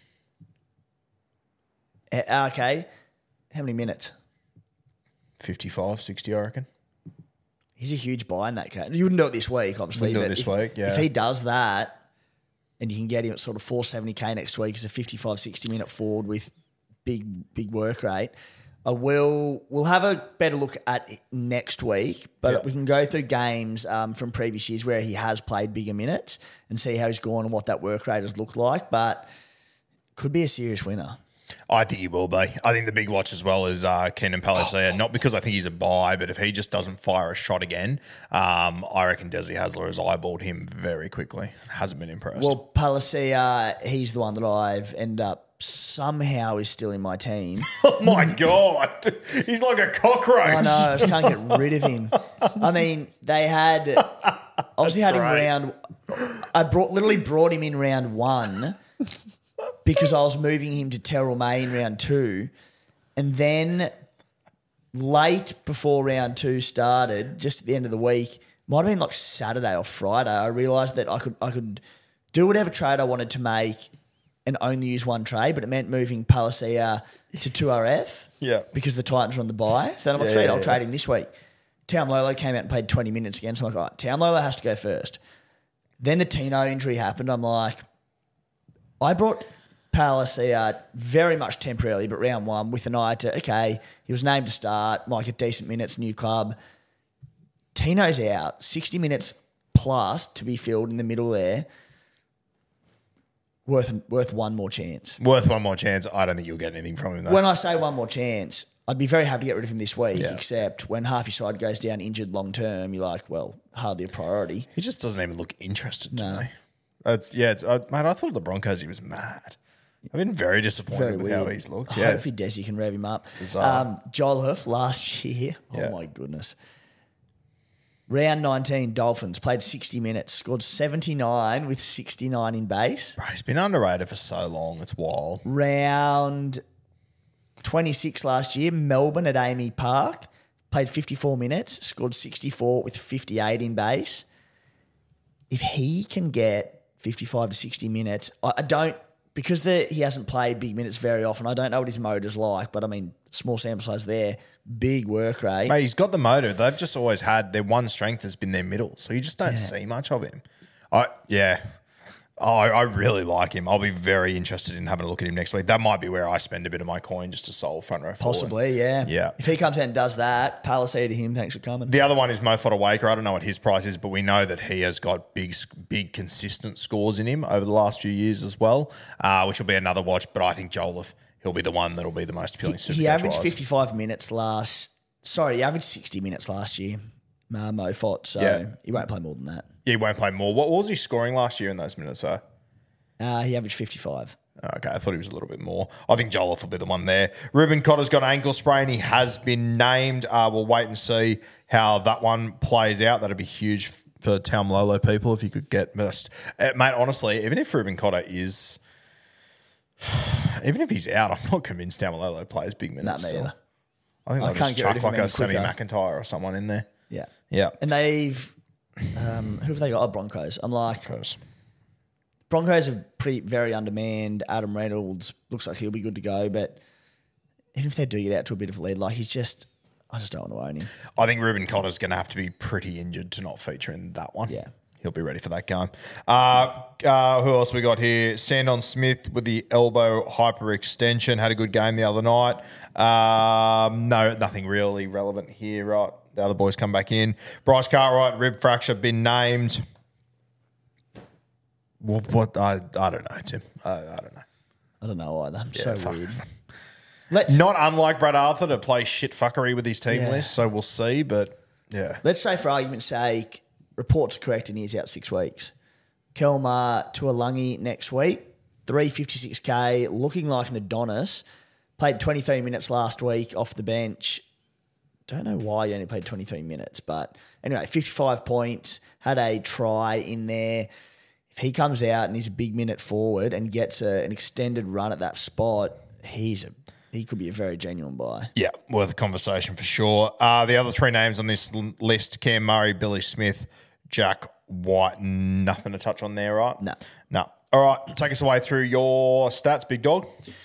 S4: Okay. How many minutes?
S3: 55, 60, I reckon.
S4: He's a huge buy in that case. You wouldn't do it this week, obviously.
S3: Wouldn't do it this week, yeah.
S4: If he does that and you can get him at sort of 470K next week as a 55, 60 minute forward with big work rate, we'll have a better look at it next week, but we can go through games from previous years where he has played bigger minutes and see how he's gone and what that work rate has looked like, but could be a serious winner.
S3: I think he will be. I think the big watch as well is Keenan Palasia. Not because I think he's a buy, but if he just doesn't fire a shot again, I reckon Desi Hasler has eyeballed him very quickly. Hasn't been impressed.
S4: Well, Palasia, he's the one that I've ended up somehow is still in my team.
S3: Oh, my God. He's like a cockroach.
S4: I know. I just can't get rid of him. I mean, they had... Obviously had him round... literally brought him in round one because I was moving him to Terrell May in round two. And then late before round two started, just at the end of the week, might have been like Saturday or Friday, I realised that I could do whatever trade I wanted to make and only use one trade, but it meant moving Palasia to 2RF because the Titans were on the bye. So then I'm like, I'll trade him this week. Taumalo came out and played 20 minutes again. So I'm like, all right, Taumalo has to go first. Then the Tino injury happened. I'm like, I brought Palasia very much temporarily, but round one with an eye to, okay, he was named to start, might get decent minutes, new club. Tino's out, 60 minutes plus to be filled in the middle there. Worth one more chance.
S3: Worth one more chance. I don't think you'll get anything from him, though.
S4: When I say one more chance, I'd be very happy to get rid of him this week, except when half your side goes down injured long term, you're like, well, hardly a priority.
S3: He just doesn't even look interested to me. Mate, I thought of the Broncos, he was mad. I've been very disappointed with how he's looked.
S4: Hopefully Desi can rev him up. Joel Huff last year. Oh, my goodness. Round 19, Dolphins, played 60 minutes, scored 79 with 69 in base.
S3: Bro, he's been underrated for so long. It's wild.
S4: Round 26 last year, Melbourne at Amy Park, played 54 minutes, scored 64 with 58 in base. If he can get 55 to 60 minutes, I don't, because he hasn't played big minutes very often, I don't know what his motor's like, but I mean, small sample size there, big work rate.
S3: Mate, he's got the motor. They've just always had their one strength has been their middle, so you just don't see much of him. I really like him. I'll be very interested in having a look at him next week. That might be where I spend a bit of my coin just to solve front row forward.
S4: Possibly, yeah.
S3: Yeah.
S4: If he comes out and does that, Palisade to him, thanks for coming.
S3: The other one is Mo Fodawaker. I don't know what his price is, but we know that he has got big consistent scores in him over the last few years as well, which will be another watch. But I think Jolliffe, he'll be the one that'll be the most appealing.
S4: He averaged 55 minutes he averaged 60 minutes last year, Mo Fot, so he won't play more than that.
S3: Yeah, he won't play more. What was he scoring last year in those minutes, though?
S4: He averaged 55.
S3: Okay, I thought he was a little bit more. I think Jolliffe will be the one there. Ruben Cotter's got an ankle sprain. He has been named. We'll wait and see how that one plays out. That'd be huge for Taumalolo people if you could get missed. Mate, honestly, even if Ruben Cotter is... Even if he's out, I'm not convinced Taumalolo plays big minutes.
S4: Not me either.
S3: I think I'll just chuck like a Sammy McIntyre or someone in there.
S4: Yeah.
S3: Yeah.
S4: And they've... who have they got? Oh, Broncos. I'm like... Broncos are very undermanned. Adam Reynolds looks like he'll be good to go, but even if they do get out to a bit of a lead, I just don't want to own him.
S3: I think Ruben Cotter's going to have to be pretty injured to not feature in that one.
S4: Yeah.
S3: He'll be ready for that game. Who else we got here? Sandon Smith with the elbow hyperextension. Had a good game the other night. No, nothing really relevant here, right? The other boys come back in. Bryce Cartwright, rib fracture, been named. What? I don't know, Tim. I don't know.
S4: I don't know either.
S3: Yeah,
S4: so weird.
S3: Not unlike Brad Arthur to play shit fuckery with his team list, so we'll see, but yeah.
S4: Let's say, for argument's sake, reports are correct and he's out 6 weeks. Kelmar Tuolungi next week, 356K, looking like an Adonis. Played 23 minutes last week off the bench. Don't know why he only played 23 minutes, but anyway, 55 points, had a try in there. If he comes out and he's a big minute forward and gets an extended run at that spot, he could be a very genuine buy.
S3: Yeah, worth a conversation for sure. The other three names on this list, Cam Murray, Billy Smith, Jack White, nothing to touch on there, right? No. All right, take us away through your stats, big dog.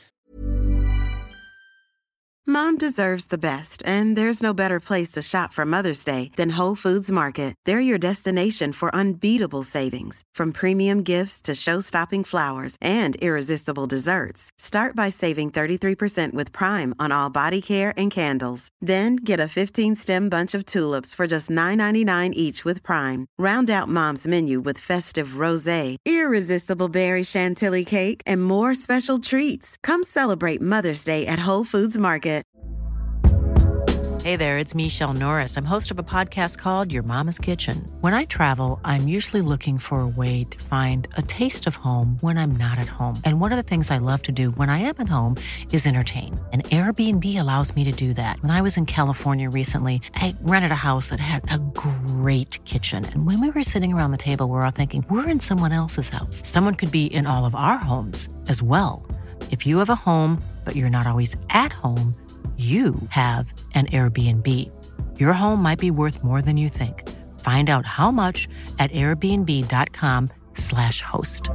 S2: Mom deserves the best, and there's no better place to shop for Mother's Day than Whole Foods Market. They're your destination for unbeatable savings, from premium gifts to show-stopping flowers and irresistible desserts. Start by saving 33% with Prime on all body care and candles. Then get a 15-stem bunch of tulips for just $9.99 each with Prime. Round out Mom's menu with festive rosé, irresistible berry chantilly cake, and more special treats. Come celebrate Mother's Day at Whole Foods Market.
S1: Hey there, it's Michelle Norris. I'm host of a podcast called Your Mama's Kitchen. When I travel, I'm usually looking for a way to find a taste of home when I'm not at home. And one of the things I love to do when I am at home is entertain. And Airbnb allows me to do that. When I was in California recently, I rented a house that had a great kitchen. And when we were sitting around the table, we were all thinking, we're in someone else's house. Someone could be in all of our homes as well. If you have a home, but you're not always at home, you have an Airbnb. Your home might be worth more than you think. Find out how much at airbnb.com/host.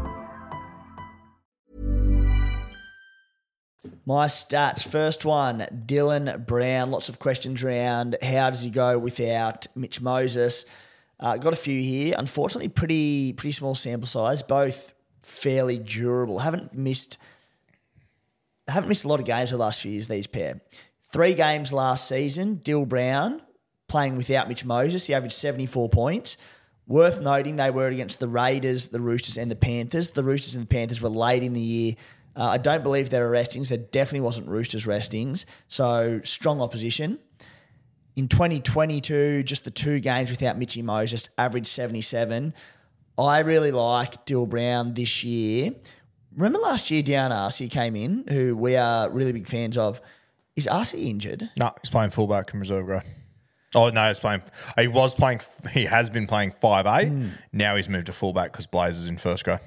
S4: My stats. First one, Dylan Brown. Lots of questions around how does he go without Mitch Moses. Got a few here. Unfortunately, pretty small sample size. Both fairly durable. Haven't missed a lot of games the last few years, these pair. 3 games last season, Dill Brown playing without Mitch Moses. He averaged 74 points. Worth noting, they were against the Raiders, the Roosters and the Panthers. The Roosters and the Panthers were late in the year. I don't believe there were restings. There definitely wasn't Roosters restings. So strong opposition. In 2022, just the 2 games without Mitchy Moses, averaged 77. I really like Dill Brown this year. Remember last year, Dion Arcee came in, who we are really big fans of. Is Arcee injured?
S3: No, he's playing fullback in reserve grade. Oh, no, he has been playing 5'8". Now he's moved to fullback because Blazer's in first grade.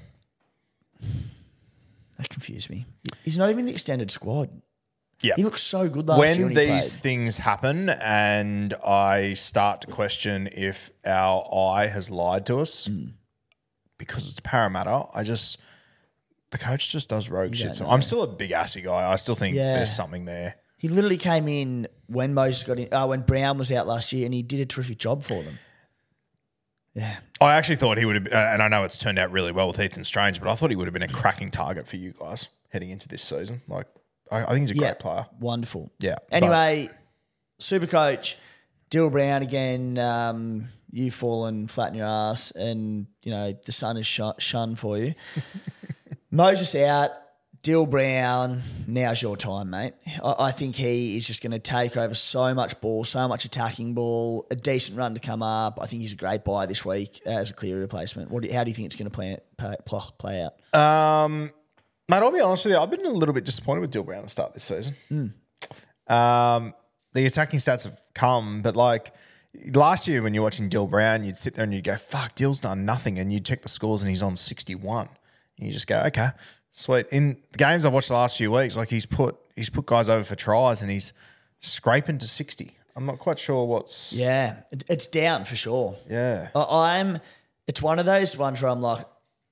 S4: That confused me. He's not even in the extended squad.
S3: Yeah.
S4: He looks so good last year
S3: when
S4: when he
S3: these things happen and I start to question if our eye has lied to us because it's Parramatta, the coach just does rogue shit. So I'm still a big Assy guy. I still think there's something there.
S4: He literally came in when Moses got in, when Brown was out last year, and he did a terrific job for them. Yeah.
S3: I actually thought he would have been, and I know it's turned out really well with Ethan Strange, but I thought he would have been a cracking target for you guys heading into this season. Like, I think he's a great player.
S4: Wonderful.
S3: Yeah.
S4: Anyway, Supercoach, Dill Brown again, you've fallen flat in your ass and, the sun is shone for you. Moses out, Dill Brown, now's your time, mate. I think he is just going to take over so much ball, so much attacking ball, a decent run to come up. I think he's a great buy this week as a clear replacement. How do you think it's going to play out?
S3: Mate, I'll be honest with you. I've been a little bit disappointed with Dill Brown to start this season. The attacking stats have come, but like last year when you're watching Dill Brown, you'd sit there and you'd go, fuck, Dill's done nothing. And you'd check the scores and he's on 61. And you just go, okay, sweet. In the games I've watched the last few weeks, like he's put guys over for tries and he's scraping to 60. I'm not quite sure what's...
S4: Yeah, it's down for sure.
S3: Yeah.
S4: It's one of those ones where I'm like,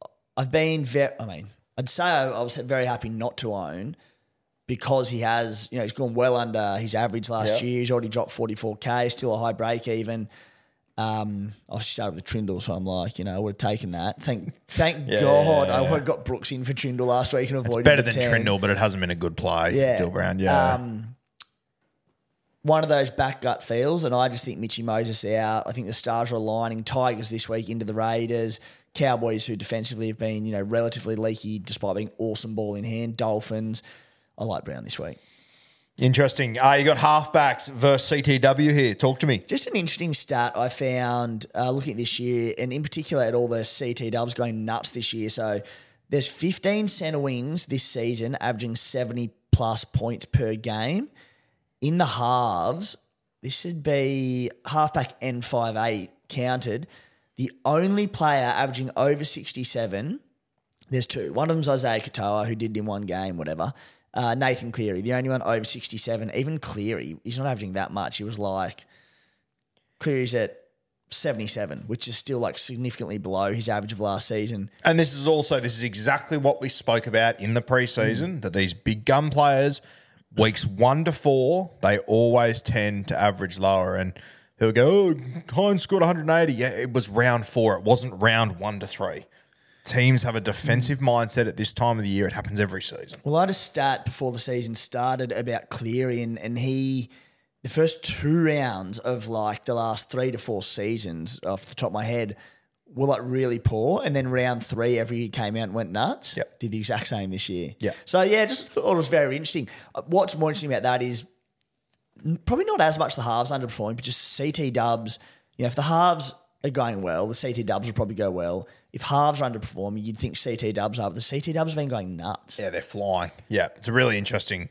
S4: I'd say I was very happy not to own because he has, he's gone well under his average last year. He's already dropped 44K, still a high break even. I started with the Trindle, so I'm like, I would have taken that. Thank God I would have got Brooks in for Trindle last week and avoided
S3: better than Trindle, but it hasn't been a good play, Dill Brown.
S4: One of those back gut feels, and I just think Mitchy Moses out. I think the stars are aligning. Tigers this week into the Raiders. Cowboys, who defensively have been, relatively leaky despite being awesome ball in hand. Dolphins. I like Brown this week.
S3: Interesting. You got halfbacks versus CTW here. Talk to me.
S4: Just an interesting stat I found looking at this year, and in particular at all the CTWs going nuts this year. So there's 15 centre wings this season averaging 70-plus points per game. In the halves, this should be halfback N58 counted. The only player averaging over 67, there's two. One of them's Isaiah Katoa, who did in one game, whatever. Nathan Cleary, the only one over 67. Even Cleary, he's not averaging that much. He was like, Cleary's at 77, which is still like significantly below his average of last season.
S3: And this is exactly what we spoke about in the preseason, that these big gun players, weeks 1 to 4, they always tend to average lower. And he'll go, Hines scored 180. Yeah, it was round 4. It wasn't round 1 to 3. Teams have a defensive mindset at this time of the year. It happens every season.
S4: Well, I had a stat before the season started about Cleary, and the first 2 rounds of like the last 3 to 4 seasons, off the top of my head, were like really poor. And then round 3, every year came out and went nuts.
S3: Yep.
S4: Did the exact same this year.
S3: Yeah.
S4: So, just thought it was very interesting. What's more interesting about that is probably not as much the halves underperforming, but just CT dubs. If the halves are going well, the CT dubs will probably go well. If halves are underperforming, you'd think CT dubs are, but the CT dubs have been going nuts.
S3: Yeah, they're flying. Yeah, it's a really interesting.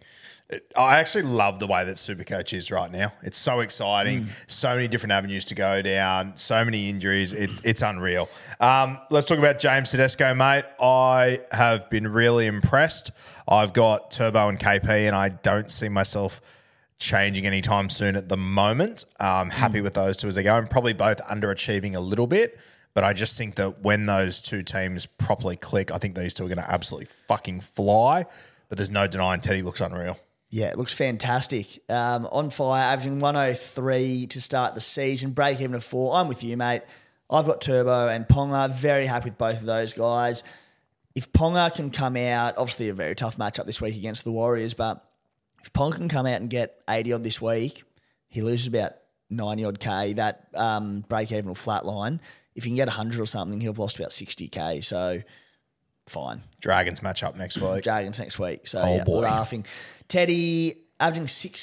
S3: I actually love the way that Supercoach is right now. It's so exciting. So many different avenues to go down. So many injuries. It's unreal. Let's talk about James Tedesco, mate. I have been really impressed. I've got Turbo and KP, and I don't see myself changing anytime soon at the moment. I'm happy with those two as they go. I'm probably both underachieving a little bit, but I just think that when those two teams properly click, I think these two are going to absolutely fucking fly. But there's no denying Teddy looks unreal.
S4: Yeah, it looks fantastic. On fire, averaging 103 to start the season, break even of 4. I'm with you, mate. I've got Turbo and Ponga. Very happy with both of those guys. If Ponga can come out, obviously a very tough matchup this week against the Warriors, but if Ponga can come out and get 80-odd this week, he loses about 90-odd K. That break-even will flatline. If he can get 100 or something, he'll have lost about 60K. So, fine.
S3: Dragons match up next week.
S4: Dragons next week. So,
S3: boy.
S4: Laughing. Teddy averaging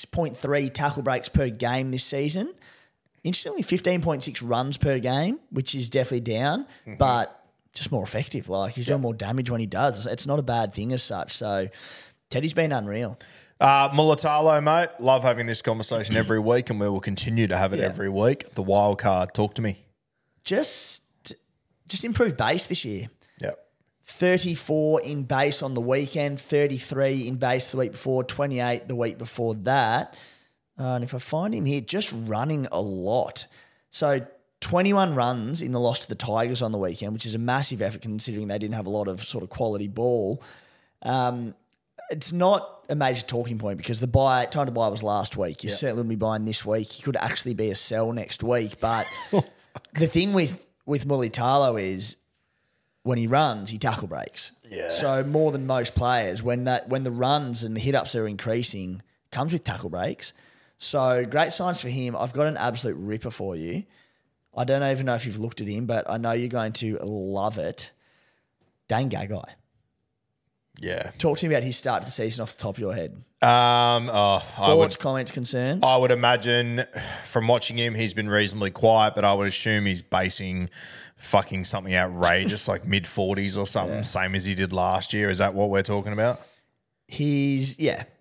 S4: 6.3 tackle breaks per game this season. Interestingly, 15.6 runs per game, which is definitely down, but just more effective. Like, he's doing more damage when he does. It's not a bad thing as such. So, Teddy's been unreal.
S3: Mulatalo, mate. Love having this conversation every week, and we will continue to have it every week. The wild card. Talk to me.
S4: Just improved base this year.
S3: Yep.
S4: 34 in base on the weekend, 33 in base the week before, 28 the week before that. And if I find him here, just running a lot. So 21 runs in the loss to the Tigers on the weekend, which is a massive effort considering they didn't have a lot of sort of quality ball. It's not a major talking point because the time to buy was last week. You certainly wouldn't be buying this week. He could actually be a sell next week. But the thing with Mulatalo is when he runs, he tackle breaks.
S3: Yeah.
S4: So more than most players, when the runs and the hit-ups are increasing, comes with tackle breaks. So great signs for him. I've got an absolute ripper for you. I don't even know if you've looked at him, but I know you're going to love it. Dane Gagai.
S3: Yeah.
S4: Talk to me about his start to the season off the top of your head.
S3: Thoughts,
S4: comments, concerns?
S3: I would imagine from watching him, he's been reasonably quiet, but I would assume he's basing fucking something outrageous like mid-40s or something, same as he did last year. Is that what we're talking about?
S4: He's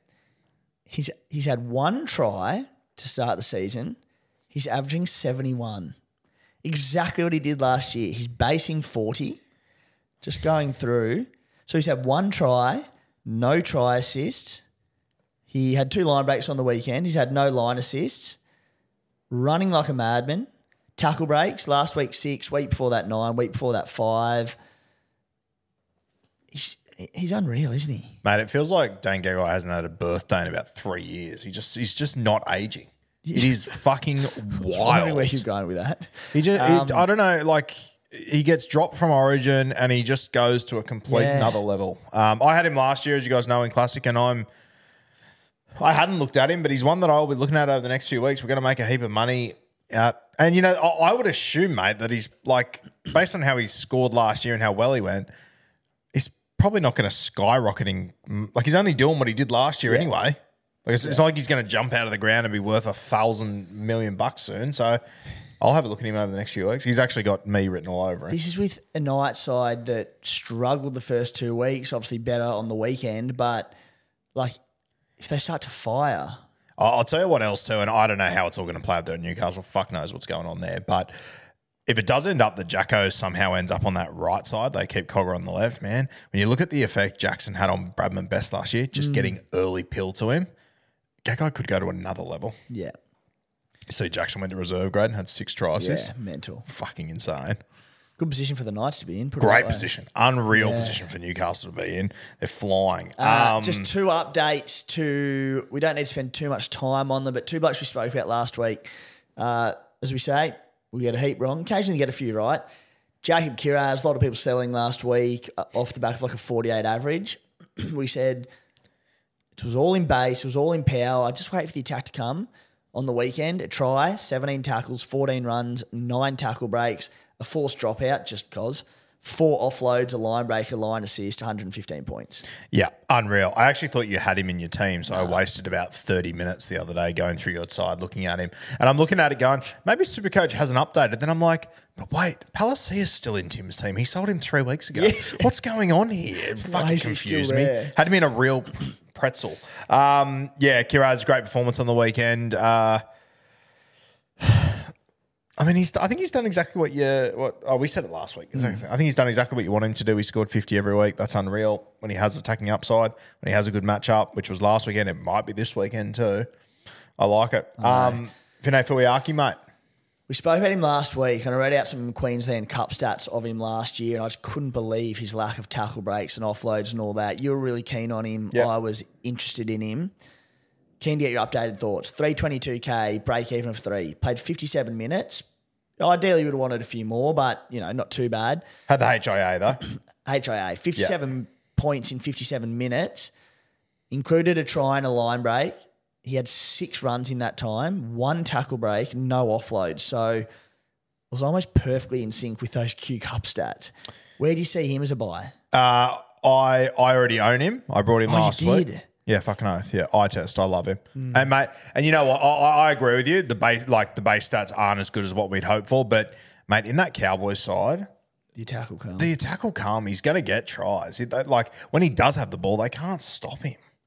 S4: had one try to start the season. He's averaging 71. Exactly what he did last year. He's basing 40. Just going through. So he's had one try, no try assists. He had 2 line breaks on the weekend. He's had no line assists. Running like a madman. Tackle breaks. Last week 6, week before that 9, week before that 5. He's unreal, isn't he?
S3: Mate, it feels like Dane Gagai hasn't had a birthday in about 3 years. He's just not aging. It is fucking wild.
S4: I don't know where you're going with that.
S3: I don't know, like he gets dropped from Origin and he just goes to a complete another level. I had him last year, as you guys know, in Classic, and I hadn't looked at him, but he's one that I'll be looking at over the next few weeks. We're going to make a heap of money. And, I would assume, mate, that he's like, based on how he scored last year and how well he went, he's probably not going to skyrocketing. Like, he's only doing what he did last year anyway. Like, it's not like he's going to jump out of the ground and be worth $1,000 million soon. So I'll have a look at him over the next few weeks. He's actually got me written all over him.
S4: This is with a Knights side that struggled the first 2 weeks, obviously better on the weekend, but like if they start to fire.
S3: I'll tell you what else too, and I don't know how it's all going to play out there at Newcastle. Fuck knows what's going on there. But if it does end up that Jacko somehow ends up on that right side, they keep Cogger on the left, man. When you look at the effect Jackson had on Bradman Best last year, just getting early pill to him, Gagai could go to another level.
S4: Yeah.
S3: You see Jackson went to reserve grade and had 6 tries.
S4: Yeah, mental.
S3: Fucking insane.
S4: Good position for the Knights to be in.
S3: Great position. Unreal position for Newcastle to be in. They're flying.
S4: Just 2 updates to, we don't need to spend too much time on them, but 2 blokes we spoke about last week. As we say, we get a heap wrong. Occasionally get a few right. Jacob Kiraz, a lot of people selling last week off the back of like a 48 average. We said it was all in base, it was all in power. Just wait for the attack to come. On the weekend, a try, 17 tackles, 14 runs, 9 tackle breaks, a forced dropout just because, 4 offloads, a line break, a line assist, 115 points.
S3: Yeah, unreal. I actually thought you had him in your team, so I wasted about 30 minutes the other day going through your side looking at him. And I'm looking at it going, maybe Supercoach hasn't updated. Then I'm like, but wait, Palacia's still in Tim's team. He sold him 3 weeks ago. Yeah. What's going on here? It fucking confused me. Had him in a real pretzel. Kiraz, great performance on the weekend. I think he's done exactly we said it last week. Exactly. I think he's done exactly what you want him to do. He scored 50 every week. That's unreal. When he has attacking upside, when he has a good matchup, which was last weekend, it might be this weekend too. I like it. Vinay Fuiaki, mate.
S4: We spoke about him last week, and I read out some Queensland Cup stats of him last year, and I just couldn't believe his lack of tackle breaks and offloads and all that. You were really keen on him. Yep. I was interested in him. Keen to get your updated thoughts. 322K, break even of 3. Played 57 minutes. Ideally, would have wanted a few more, but, not too bad.
S3: Had the HIA, though.
S4: HIA, 57 points in 57 minutes. Included a try and a line break. He had 6 runs in that time, 1 tackle break, no offload. So it was almost perfectly in sync with those Q Cup stats. Where do you see him as a buy? I
S3: already own him. I brought him last week.
S4: Did?
S3: Yeah, fucking oath. Yeah, eye test. I love him. And mate, and you know what? I agree with you. The base stats aren't as good as what we'd hoped for, but mate, in that Cowboys side,
S4: the attack will come.
S3: He's going to get tries. When he does have the ball, they can't stop him.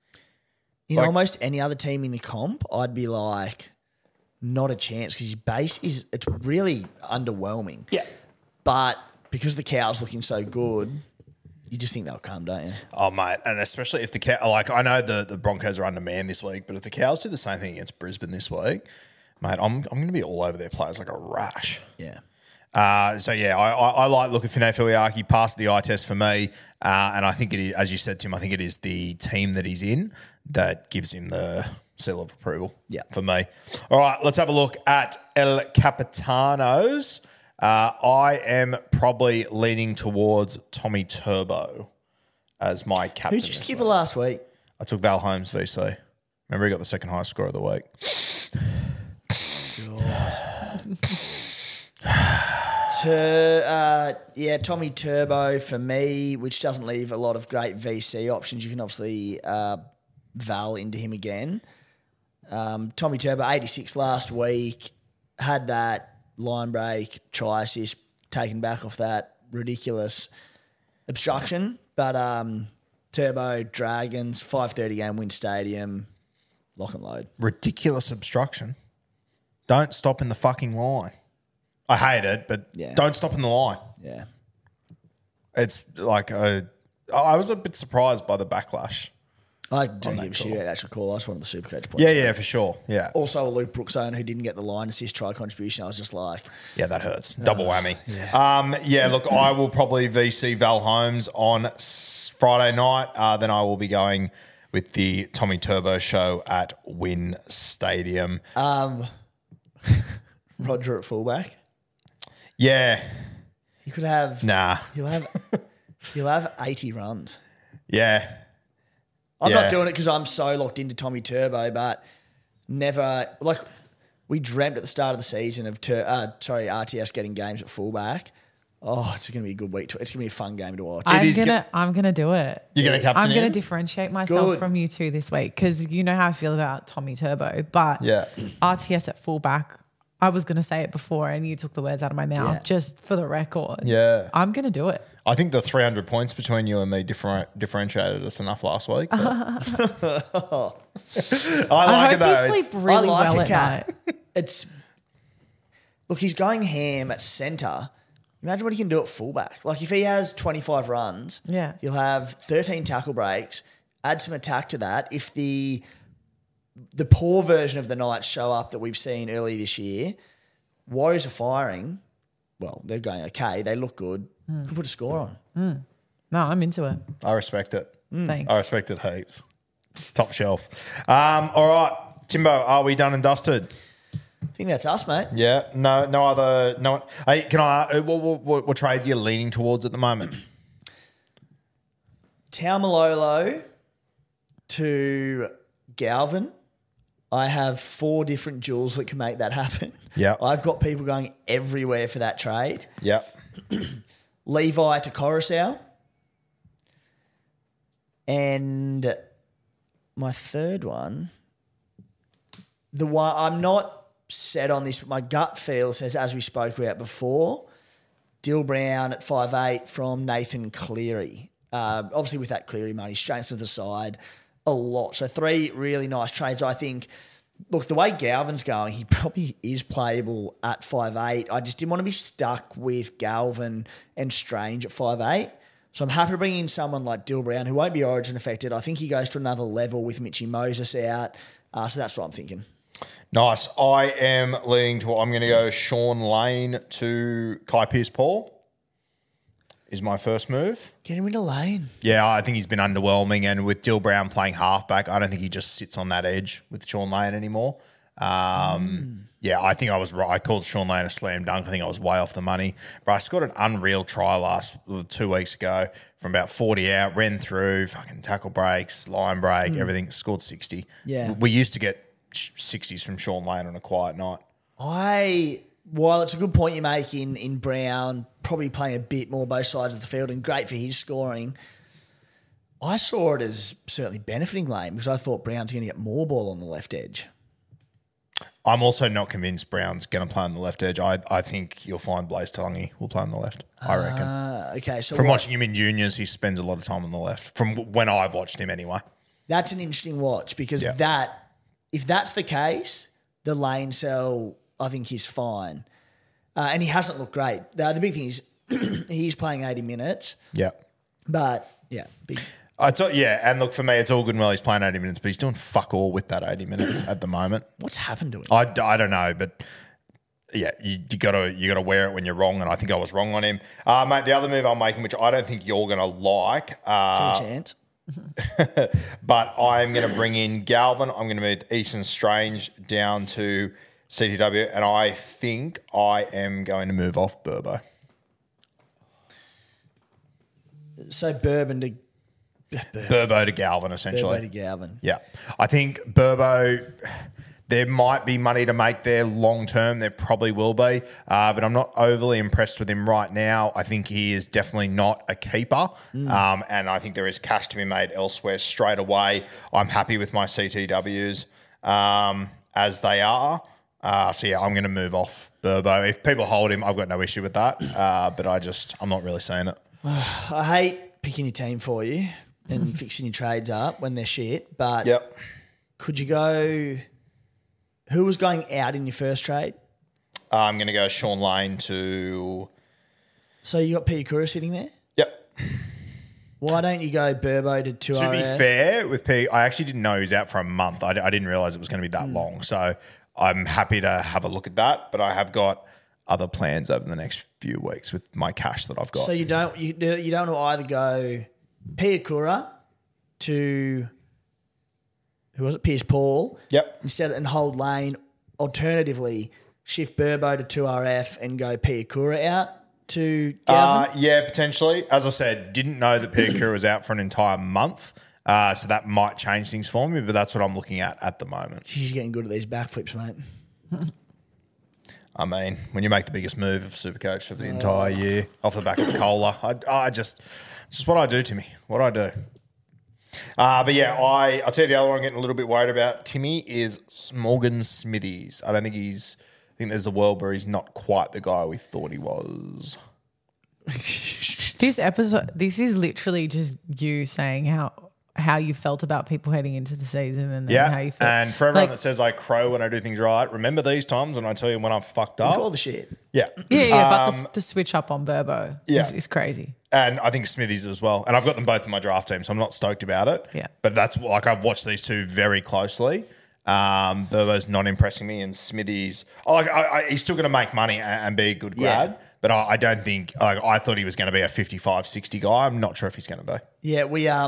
S4: In almost any other team in the comp, I'd be like, not a chance because his base it's really underwhelming.
S3: Yeah.
S4: But because the Cows looking so good, you just think they'll come, don't you?
S3: Oh, mate, and especially if the I know the Broncos are undermanned this week, but if the Cows do the same thing against Brisbane this week, mate, I'm going to be all over their players like a rash.
S4: Yeah.
S3: So yeah, I like looking for Filiaki, passed the eye test for me, and I think it is, as you said, Tim. I think it is the team that he's in that gives him the seal of approval.
S4: Yeah,
S3: for me. All right, let's have a look at El Capitanos. I am probably leaning towards Tommy Turbo as my captain.
S4: Who'd you skip last week?
S3: I took Val Holmes VC. Remember, he got the second highest score of the week.
S4: Tommy Turbo for me, which doesn't leave a lot of great VC options. You can obviously Val into him again. Tommy Turbo, 86 last week, had that line break, try assist, taken back off that ridiculous obstruction. But Turbo, Dragons, 5:30 game, win stadium, lock and load.
S3: Ridiculous obstruction. Don't stop in the fucking line. I hate it, but don't stop in the line.
S4: Yeah.
S3: It's like I was a bit surprised by the backlash.
S4: I don't give a shit about the actual call. I just wanted the Supercoach points.
S3: Yeah, for sure. Yeah.
S4: Also, a Luke Brooks owner who didn't get the line assist try contribution. I was just like...
S3: Yeah, that hurts. Double whammy. Yeah. Look, I will probably VC Val Holmes on Friday night. Then I will be going with the Tommy Turbo show at Wynn Stadium.
S4: Roger at fullback.
S3: Yeah.
S4: He could have...
S3: Nah.
S4: He'll have 80 runs.
S3: Yeah.
S4: I'm not doing it because I'm so locked into Tommy Turbo, but never... Like, we dreamt at the start of the season of RTS getting games at fullback. Oh, it's going to be a good week. It's going to be a fun game to watch.
S5: I'm gonna do it.
S3: You're going to captain
S5: I'm
S3: him?
S5: going to differentiate myself from you two this week because you know how I feel about Tommy Turbo. But RTS at fullback, I was going to say it before and you took the words out of my mouth just for the record.
S3: Yeah.
S5: I'm going to do it.
S3: I think the 300 points between you and me differentiated us enough last week. I like it though.
S5: You sleep really well at night.
S4: Look, he's going ham at centre. Imagine what he can do at fullback. Like if he has 25 runs, he'll have 13 tackle breaks, add some attack to that. If the poor version of the Knights show up that we've seen earlier this year, Warriors are firing. Well, they're going okay. They look good. Could put a score on.
S5: No, I'm into it.
S3: I respect it.
S5: Thanks.
S3: I respect it heaps. Top shelf. All right, Timbo, are we done and dusted?
S4: I think that's us, mate.
S3: Yeah. No other. No. Hey, can I? What trades are you leaning towards at the moment?
S4: Taumalolo to Galvin. I have 4 different jewels that can make that happen.
S3: Yeah.
S4: I've got people going everywhere for that trade.
S3: Yeah.
S4: Levi to Coruscant. And my third one, the one I'm not set on this, but my gut feel says, as we spoke about before, Dill Brown at 5'8" from Nathan Cleary. Obviously with that Cleary money, straight to the side a lot. So 3 really nice trades, I think. Look, the way Galvin's going, he probably is playable at 5'8". I just didn't want to be stuck with Galvin and Strange at 5'8". So I'm happy to bring in someone like Dill Brown, who won't be origin affected. I think he goes to another level with Mitchy Moses out. So that's what I'm thinking.
S3: Nice. I am leaning to. I'm going to go Sean Lane to Kai Pearce-Paul. Is my first move.
S4: Get him into Lane.
S3: Yeah, I think he's been underwhelming, and with Dill Brown playing halfback, I don't think he just sits on that edge with Sean Lane anymore. Yeah, I think I was right. I called Sean Lane a slam dunk. I think I was way off the money. But I scored an unreal try 2 weeks ago from about 40 out, ran through, fucking tackle breaks, line break, everything, scored 60.
S4: Yeah.
S3: We used to get 60s from Sean Lane on a quiet night.
S4: While it's a good point you make in Brown, probably playing a bit more both sides of the field and great for his scoring, I saw it as certainly benefiting Lane because I thought Brown's going to get more ball on the left edge.
S3: I'm also not convinced Brown's going to play on the left edge. I think you'll find Blaze Talangi will play on the left, I reckon.
S4: Okay, so
S3: from watching him in juniors, he spends a lot of time on the left, from when I've watched him anyway.
S4: That's an interesting watch because if that's the case, the lane sell I think is fine, and he hasn't looked great. The big thing is he's playing 80 minutes.
S3: Yeah,
S4: but big.
S3: And look, for me, it's all good and well he's playing 80 minutes, but he's doing fuck all with that 80 minutes at the moment.
S4: What's happened to him?
S3: I don't know, but yeah, you gotta wear it when you're wrong, and I think I was wrong on him. Mate, the other move I'm making, which I don't think you're gonna like,
S4: Fair chance.
S3: but I'm gonna bring in Galvin. I'm gonna move Easton Strange down to CTW, and I think I am going to move off Burbo.
S4: So Burbo to
S3: Galvin, essentially.
S4: Burbo to Galvin.
S3: Yeah. I think Burbo, there might be money to make there long term. There probably will be. But I'm not overly impressed with him right now. I think he is definitely not a keeper. And I think there is cash to be made elsewhere straight away. I'm happy with my CTWs as they are. I'm going to move off Burbo. If people hold him, I've got no issue with that. But I'm not really seeing it.
S4: I hate picking your team for you and fixing your trades up when they're shit, but could you go... Who was going out in your first trade?
S3: I'm going to go Sean Lane to...
S4: So you got Peter Kura sitting there?
S3: Yep.
S4: Why don't you go Burbo to 2RF?
S3: To be fair, with P, I actually didn't know he was out for a month. I didn't realise it was going to be that long. So I'm happy to have a look at that, but I have got other plans over the next few weeks with my cash that I've got.
S4: So you don't want to either go Peter Kura to... Who was it? Pierce Paul.
S3: Yep.
S4: Instead and hold Lane. Alternatively, shift Burbo to 2RF and go Pia Kura out to Galvin.
S3: Yeah, potentially. As I said, didn't know that Pia Kura was out for an entire month. So that might change things for me, but that's what I'm looking at the moment.
S4: She's getting good at these backflips, mate.
S3: I mean, when you make the biggest move of Supercoach of the entire year off the back of Cola, it's just what I do, Timmy. What I do. But yeah, I'll tell you the other one I'm getting a little bit worried about, Timmy, is Morgan Smithies. I think there's a world where he's not quite the guy we thought he was.
S5: This is literally just you saying how you felt about people heading into the season and then how you felt.
S3: And for everyone that says I crow when I do things right, remember these times when I tell you when I'm fucked up?
S4: All the shit.
S3: Yeah.
S5: But the switch up on Burbo is crazy.
S3: And I think Smithies as well. And I've got them both in my draft team, so I'm not stoked about it.
S5: Yeah.
S3: But that's I've watched these two very closely. Burbo's not impressing me, and Smithies, he's still going to make money and be a good grad. Yeah. But I don't think, I thought he was going to be a 55, 60 guy. I'm not sure if he's going to be.
S4: Yeah,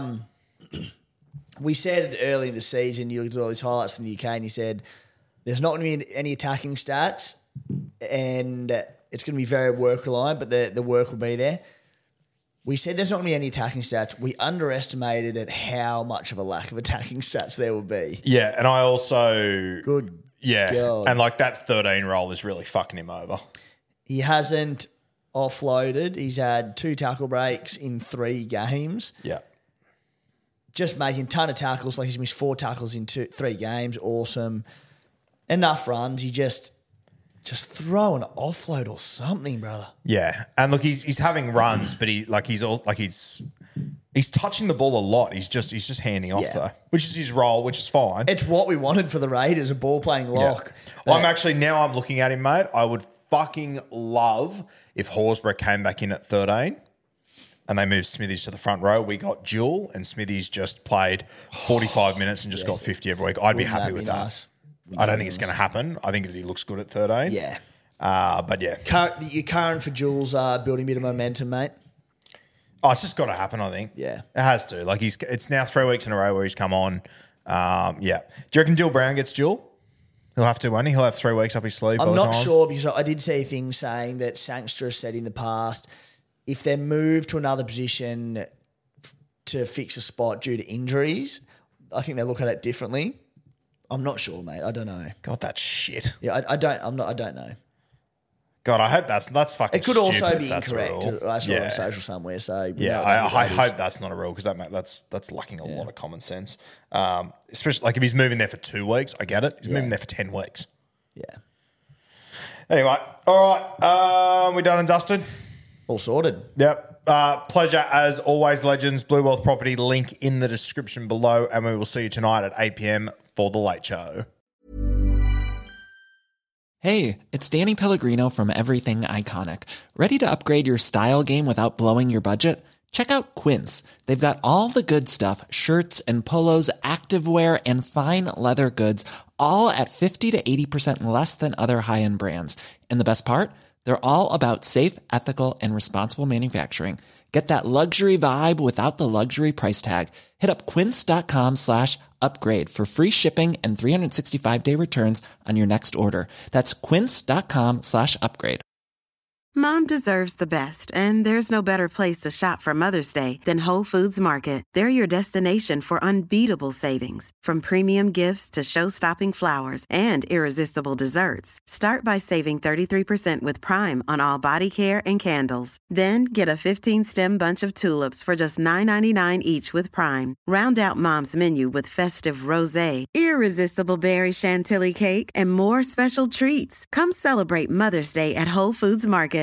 S4: we said early in the season, you looked at all these highlights from the UK and you said there's not going to be any attacking stats and it's going to be very work reliant, but the work will be there. We said there's not going to be any attacking stats. We underestimated at how much of a lack of attacking stats there will be.
S3: Yeah, and I also...
S4: Good
S3: Yeah,
S4: God.
S3: And that 13 role is really fucking him over.
S4: He hasn't offloaded. He's had 2 tackle breaks in 3 games.
S3: Yeah.
S4: Just making a ton of tackles. He's missed 4 tackles in 3 games. Awesome. Enough runs. He just throw an offload or something, brother.
S3: Yeah, and look, he's having runs, but he's touching the ball a lot. He's just handing off though, which is his role, which is fine.
S4: It's what we wanted for the Raiders, a ball playing lock.
S3: Yeah. I'm looking at him, mate. I would fucking love if Horsburgh came back in at 13 and they moved Smithies to the front row. We got Jewel and Smithies just played 45 minutes and just got 50 every week. I'd be happy with that. Nice? I don't think it's going to happen. I think that he looks good at 13.
S4: Yeah.
S3: But yeah.
S4: Your current for Jules building a bit of momentum, mate.
S3: Oh, it's just got to happen, I think.
S4: Yeah.
S3: It has to. It's now 3 weeks in a row where he's come on. Yeah. Do you reckon Dill Brown gets Jewel? He'll have to, won't he? He'll have 3 weeks up his sleeve.
S4: I'm not sure because I did see things saying that Sangster said in the past if they're moved to another position to fix a spot due to injuries, I think they look at it differently. I'm not sure, mate. I don't know.
S3: God, that's shit.
S4: Yeah, I don't know.
S3: God, I hope that's fucking.
S4: It could
S3: stupid
S4: also be incorrect. I saw it on social somewhere. So
S3: yeah, I hope that's not a rule because that's lacking a lot of common sense. Especially if he's moving there for 2 weeks, I get it. He's moving there for 10 weeks.
S4: Yeah.
S3: Anyway, all right, we're done and dusted.
S4: All sorted.
S3: Yep. Pleasure as always, legends. Blue Wealth Property, link in the description below, and we will see you tonight at 8 p.m. for The Late Show.
S6: Hey, it's Danny Pellegrino from Everything Iconic. Ready to upgrade your style game without blowing your budget? Check out Quince. They've got all the good stuff, shirts and polos, activewear, and fine leather goods, all at 50 to 80% less than other high-end brands. And the best part? They're all about safe, ethical, and responsible manufacturing. Get that luxury vibe without the luxury price tag. Hit up quince.com/upgrade for free shipping and 365-day returns on your next order. That's quince.com/upgrade.
S2: Mom deserves the best, and there's no better place to shop for Mother's Day than Whole Foods Market. They're your destination for unbeatable savings, from premium gifts to show-stopping flowers and irresistible desserts. Start by saving 33% with Prime on all body care and candles. Then get a 15-stem bunch of tulips for just $9.99 each with Prime. Round out Mom's menu with festive rosé, irresistible berry chantilly cake, and more special treats. Come celebrate Mother's Day at Whole Foods Market.